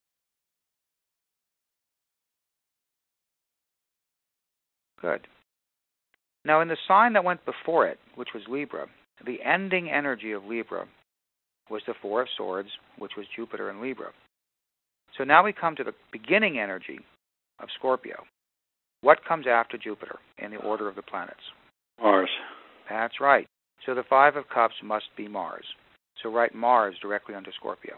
Good. Now in the sign that went before it, which was Libra, the ending energy of Libra was the Four of Swords, which was Jupiter in Libra. So now we come to the beginning energy of Scorpio. What comes after Jupiter in the order of the planets? Mars. That's right. So the Five of Cups must be Mars. So write Mars directly under Scorpio.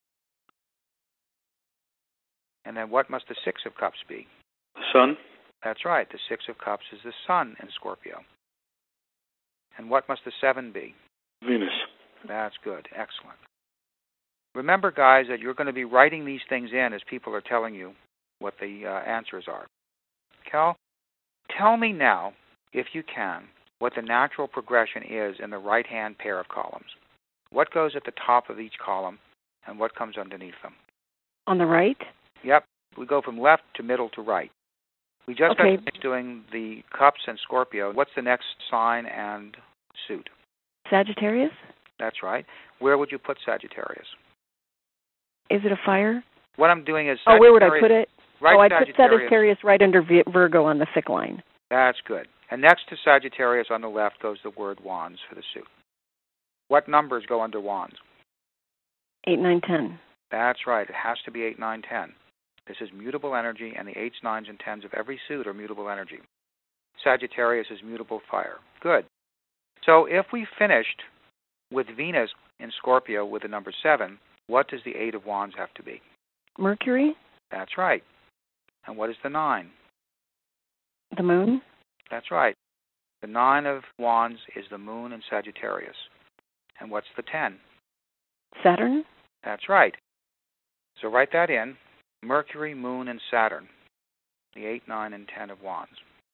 And then what must the Six of Cups be? The Sun. That's right. The Six of Cups is the Sun in Scorpio. And what must the Seven be? Venus. That's good. Excellent. Remember, guys, that you're going to be writing these things in as people are telling you what the uh, answers are. Cal, tell me now, if you can, what the natural progression is in the right-hand pair of columns. What goes at the top of each column, and what comes underneath them? On the right? Yep. We go from left to middle to right. We just Okay. got finished doing the cups and Scorpio. What's the next sign and suit? Sagittarius? That's right. Where would you put Sagittarius? Is it a fire? What I'm doing is Oh, where would I Sagittarius- put it? Right oh, I'd put Sagittarius. Sagittarius right under Vi- Virgo on the thick line. That's good. And next to Sagittarius on the left goes the word wands for the suit. What numbers go under wands? Eight, nine, ten. That's right. It has to be eight, nine, ten. This is mutable energy, and the eights, nines, and tens of every suit are mutable energy. Sagittarius is mutable fire. Good. So if we finished with Venus in Scorpio with the number seven, what does the eight of wands have to be? Mercury? That's right. And what is the nine? The moon? That's right. The nine of wands is the moon in Sagittarius. And what's the ten? Saturn? That's right. So write that in. Mercury, moon, and Saturn. The eight, nine, and ten of wands.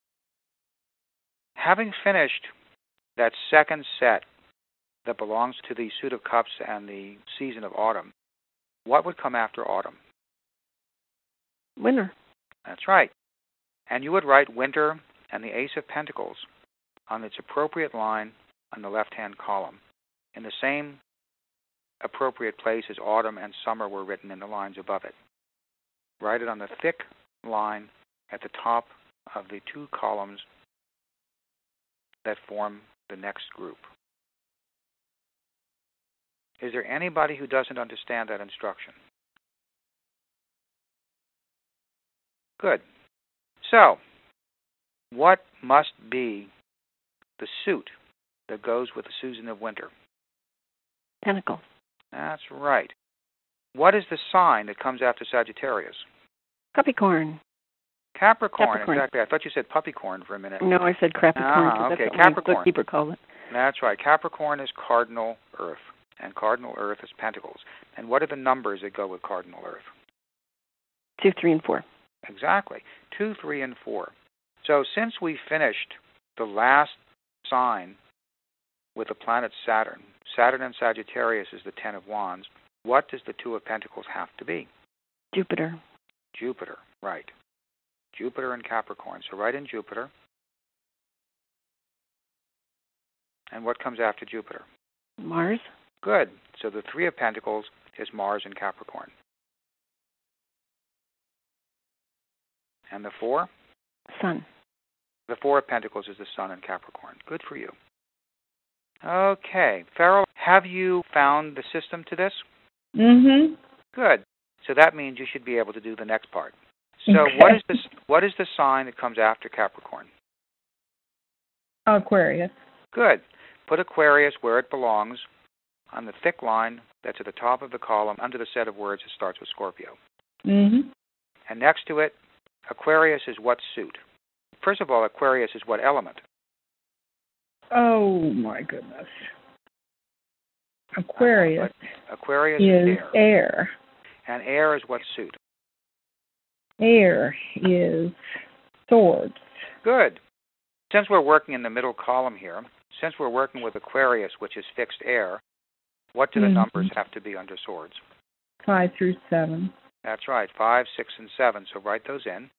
Having finished that second set that belongs to the suit of cups and the season of autumn, what would come after autumn? Winter. That's right. And you would write winter and the ace of pentacles on its appropriate line on the left-hand column in the same appropriate place as autumn and summer were written in the lines above it. Write it on the thick line at the top of the two columns that form the next group. Is there anybody who doesn't understand that instruction? Good. So, what must be the suit that goes with the season of winter? Pentacle. That's right. What is the sign that comes after Sagittarius? Capricorn. Capricorn, Capricorn. exactly. I thought you said puppycorn for a minute. No, I said Capricorn. Ah, 'cause okay, that's what my Capricorn. bookkeeper called it. That's right. Capricorn is cardinal earth, and cardinal earth is pentacles. And what are the numbers that go with cardinal earth? Two, three, and four. Exactly. Two, three, and four. So since we finished the last sign with the planet Saturn, Saturn and Sagittarius is the ten of wands, what does the two of pentacles have to be? Jupiter. Jupiter, right. Jupiter and Capricorn. So write in Jupiter. And what comes after Jupiter? Mars. Good. So the Three of Pentacles is Mars in Capricorn. And the Four? Sun. The Four of Pentacles is the Sun in Capricorn. Good for you. Okay. Farrell, have you found the system to this? Mm-hmm. Good. So that means you should be able to do the next part. So Okay. what is this? What is the sign that comes after Capricorn? Aquarius. Good. Put Aquarius where it belongs on the thick line that's at the top of the column under the set of words that starts with Scorpio. Mm-hmm. And next to it, Aquarius is what suit? First of all, Aquarius is what element? Oh, my goodness. Aquarius Uh, Aquarius is is air. air. And air is what suit? Air is swords. Good. Since we're working in the middle column here, since we're working with Aquarius, which is fixed air, what do the Mhm. numbers have to be under swords? Five through seven. That's right, five, six, and seven. So write those in.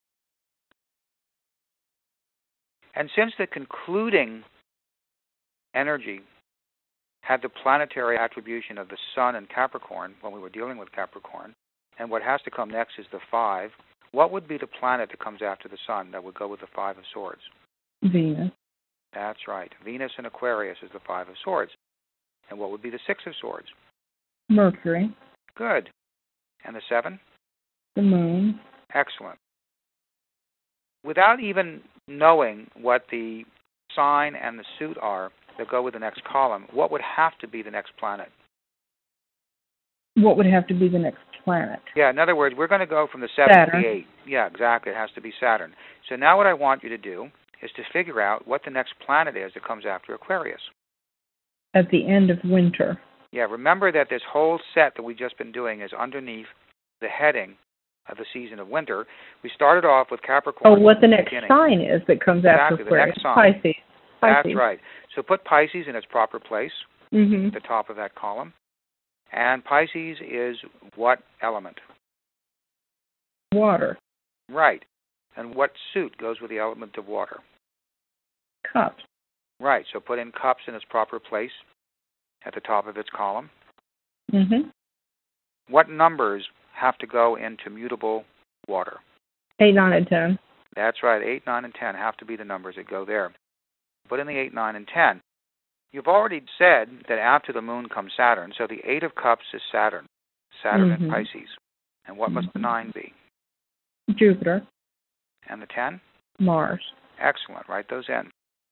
And since the concluding energy had the planetary attribution of the Sun in Capricorn when we were dealing with Capricorn, and what has to come next is the five, what would be the planet that comes after the Sun that would go with the Five of Swords? Venus. That's right. Venus in Aquarius is the Five of Swords. And what would be the Six of Swords? Mercury. Good. And the seven? The moon. Excellent. Without even knowing what the sign and the suit are that go with the next column, what would have to be the next planet? What would have to be the next planet? Yeah, in other words, we're going to go from the seven Saturn. to the eight. Yeah, exactly. It has to be Saturn. So now what I want you to do is to figure out what the next planet is that comes after Aquarius. At the end of winter. Yeah, remember that this whole set that we've just been doing is underneath the heading of the season of winter. We started off with Capricorn. Oh, what the next beginning. sign is that comes after Exactly, the Aquarius. next sign. Pisces. That's Pisces. right. So put Pisces in its proper place, Mm-hmm. at the top of that column. And Pisces is what element? Water. Right. And what suit goes with the element of water? Cups. Right. So put in cups in its proper place at the top of its column. Mm-hmm. What numbers have to go into mutable water? Eight, nine, and ten. That's right. eight, nine, and ten have to be the numbers that go there. Put in the eight, nine, and ten. You've already said that after the moon comes Saturn, so the eight of cups is Saturn. Saturn Mhm. in Pisces. And what must the nine be? Jupiter. And the ten? Mars. Excellent. Write those in.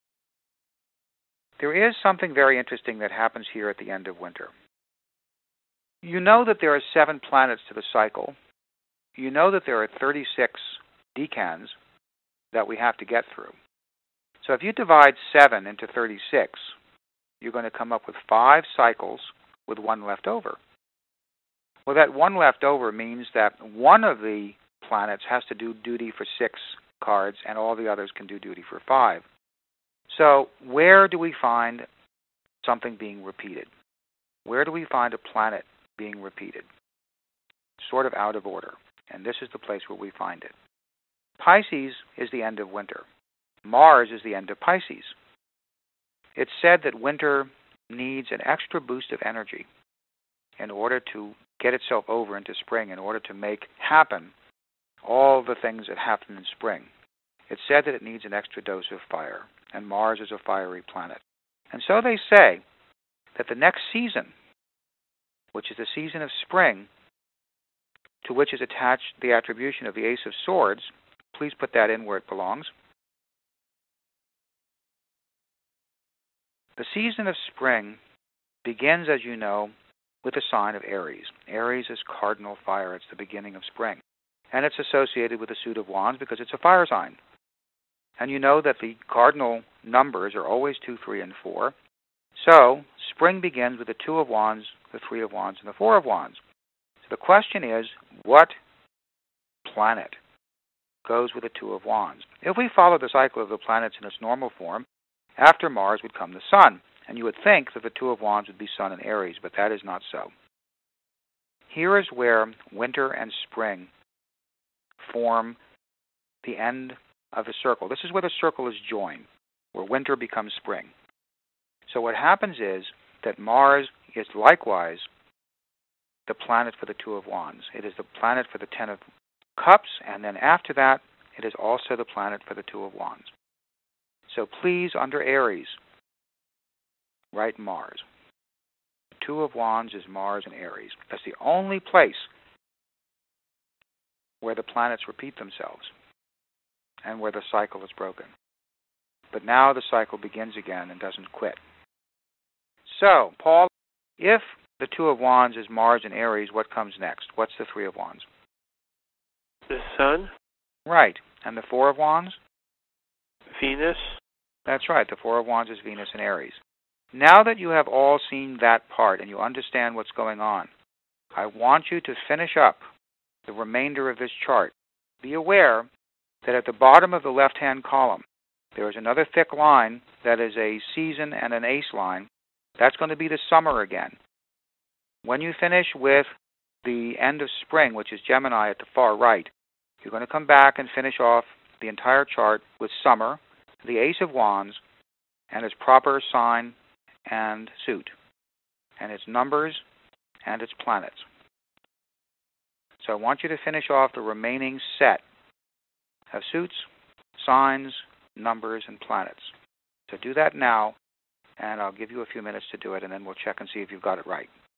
There is something very interesting that happens here at the end of winter. You know that there are seven planets to the cycle. You know that there are thirty-six decans that we have to get through. So if you divide seven into thirty-six, you're going to come up with five cycles with one left over. Well, that one left over means that one of the planets has to do duty for six cards, and all the others can do duty for five. So where do we find something being repeated? Where do we find a planet being repeated? Sort of out of order. And this is the place where we find it. Pisces is the end of winter. Mars is the end of Pisces. It's said that winter needs an extra boost of energy in order to get itself over into spring, in order to make happen all the things that happen in spring. It's said that it needs an extra dose of fire, and Mars is a fiery planet. And so they say that the next season, which is the season of spring, to which is attached the attribution of the Ace of Swords, please put that in where it belongs. The season of spring begins, as you know, with the sign of Aries. Aries is cardinal fire. It's the beginning of spring. And it's associated with the suit of wands because it's a fire sign. And you know that the cardinal numbers are always two, three, and four. So spring begins with the two of wands, the three of wands, and the four of wands. So the question is, what planet goes with the two of wands? If we follow the cycle of the planets in its normal form, after Mars would come the sun. And you would think that the two of wands would be Sun and Aries, but that is not so. Here is where winter and spring form the end of the circle. This is where the circle is joined, where winter becomes spring. So what happens is that Mars is likewise the planet for the Two of Wands. It is the planet for the Ten of Cups, and then after that, it is also the planet for the Two of Wands. So please, under Aries, write Mars. The Two of Wands is Mars and Aries. That's the only place where the planets repeat themselves and where the cycle is broken. But now the cycle begins again and doesn't quit. So, Paul, if the Two of Wands is Mars and Aries, what comes next? What's the Three of Wands? The Sun. Right. And the Four of Wands? Venus. That's right. The Four of Wands is Venus and Aries. Now that you have all seen that part and you understand what's going on, I want you to finish up the remainder of this chart. Be aware that at the bottom of the left-hand column, there is another thick line that is a season and an ace line. That's going to be the summer again. When you finish with the end of spring, which is Gemini at the far right, you're going to come back and finish off the entire chart with summer, the Ace of Wands, and its proper sign and suit, and its numbers and its planets. So I want you to finish off the remaining set of suits, signs, numbers, and planets. So do that now, and I'll give you a few minutes to do it, and then we'll check and see if you've got it right.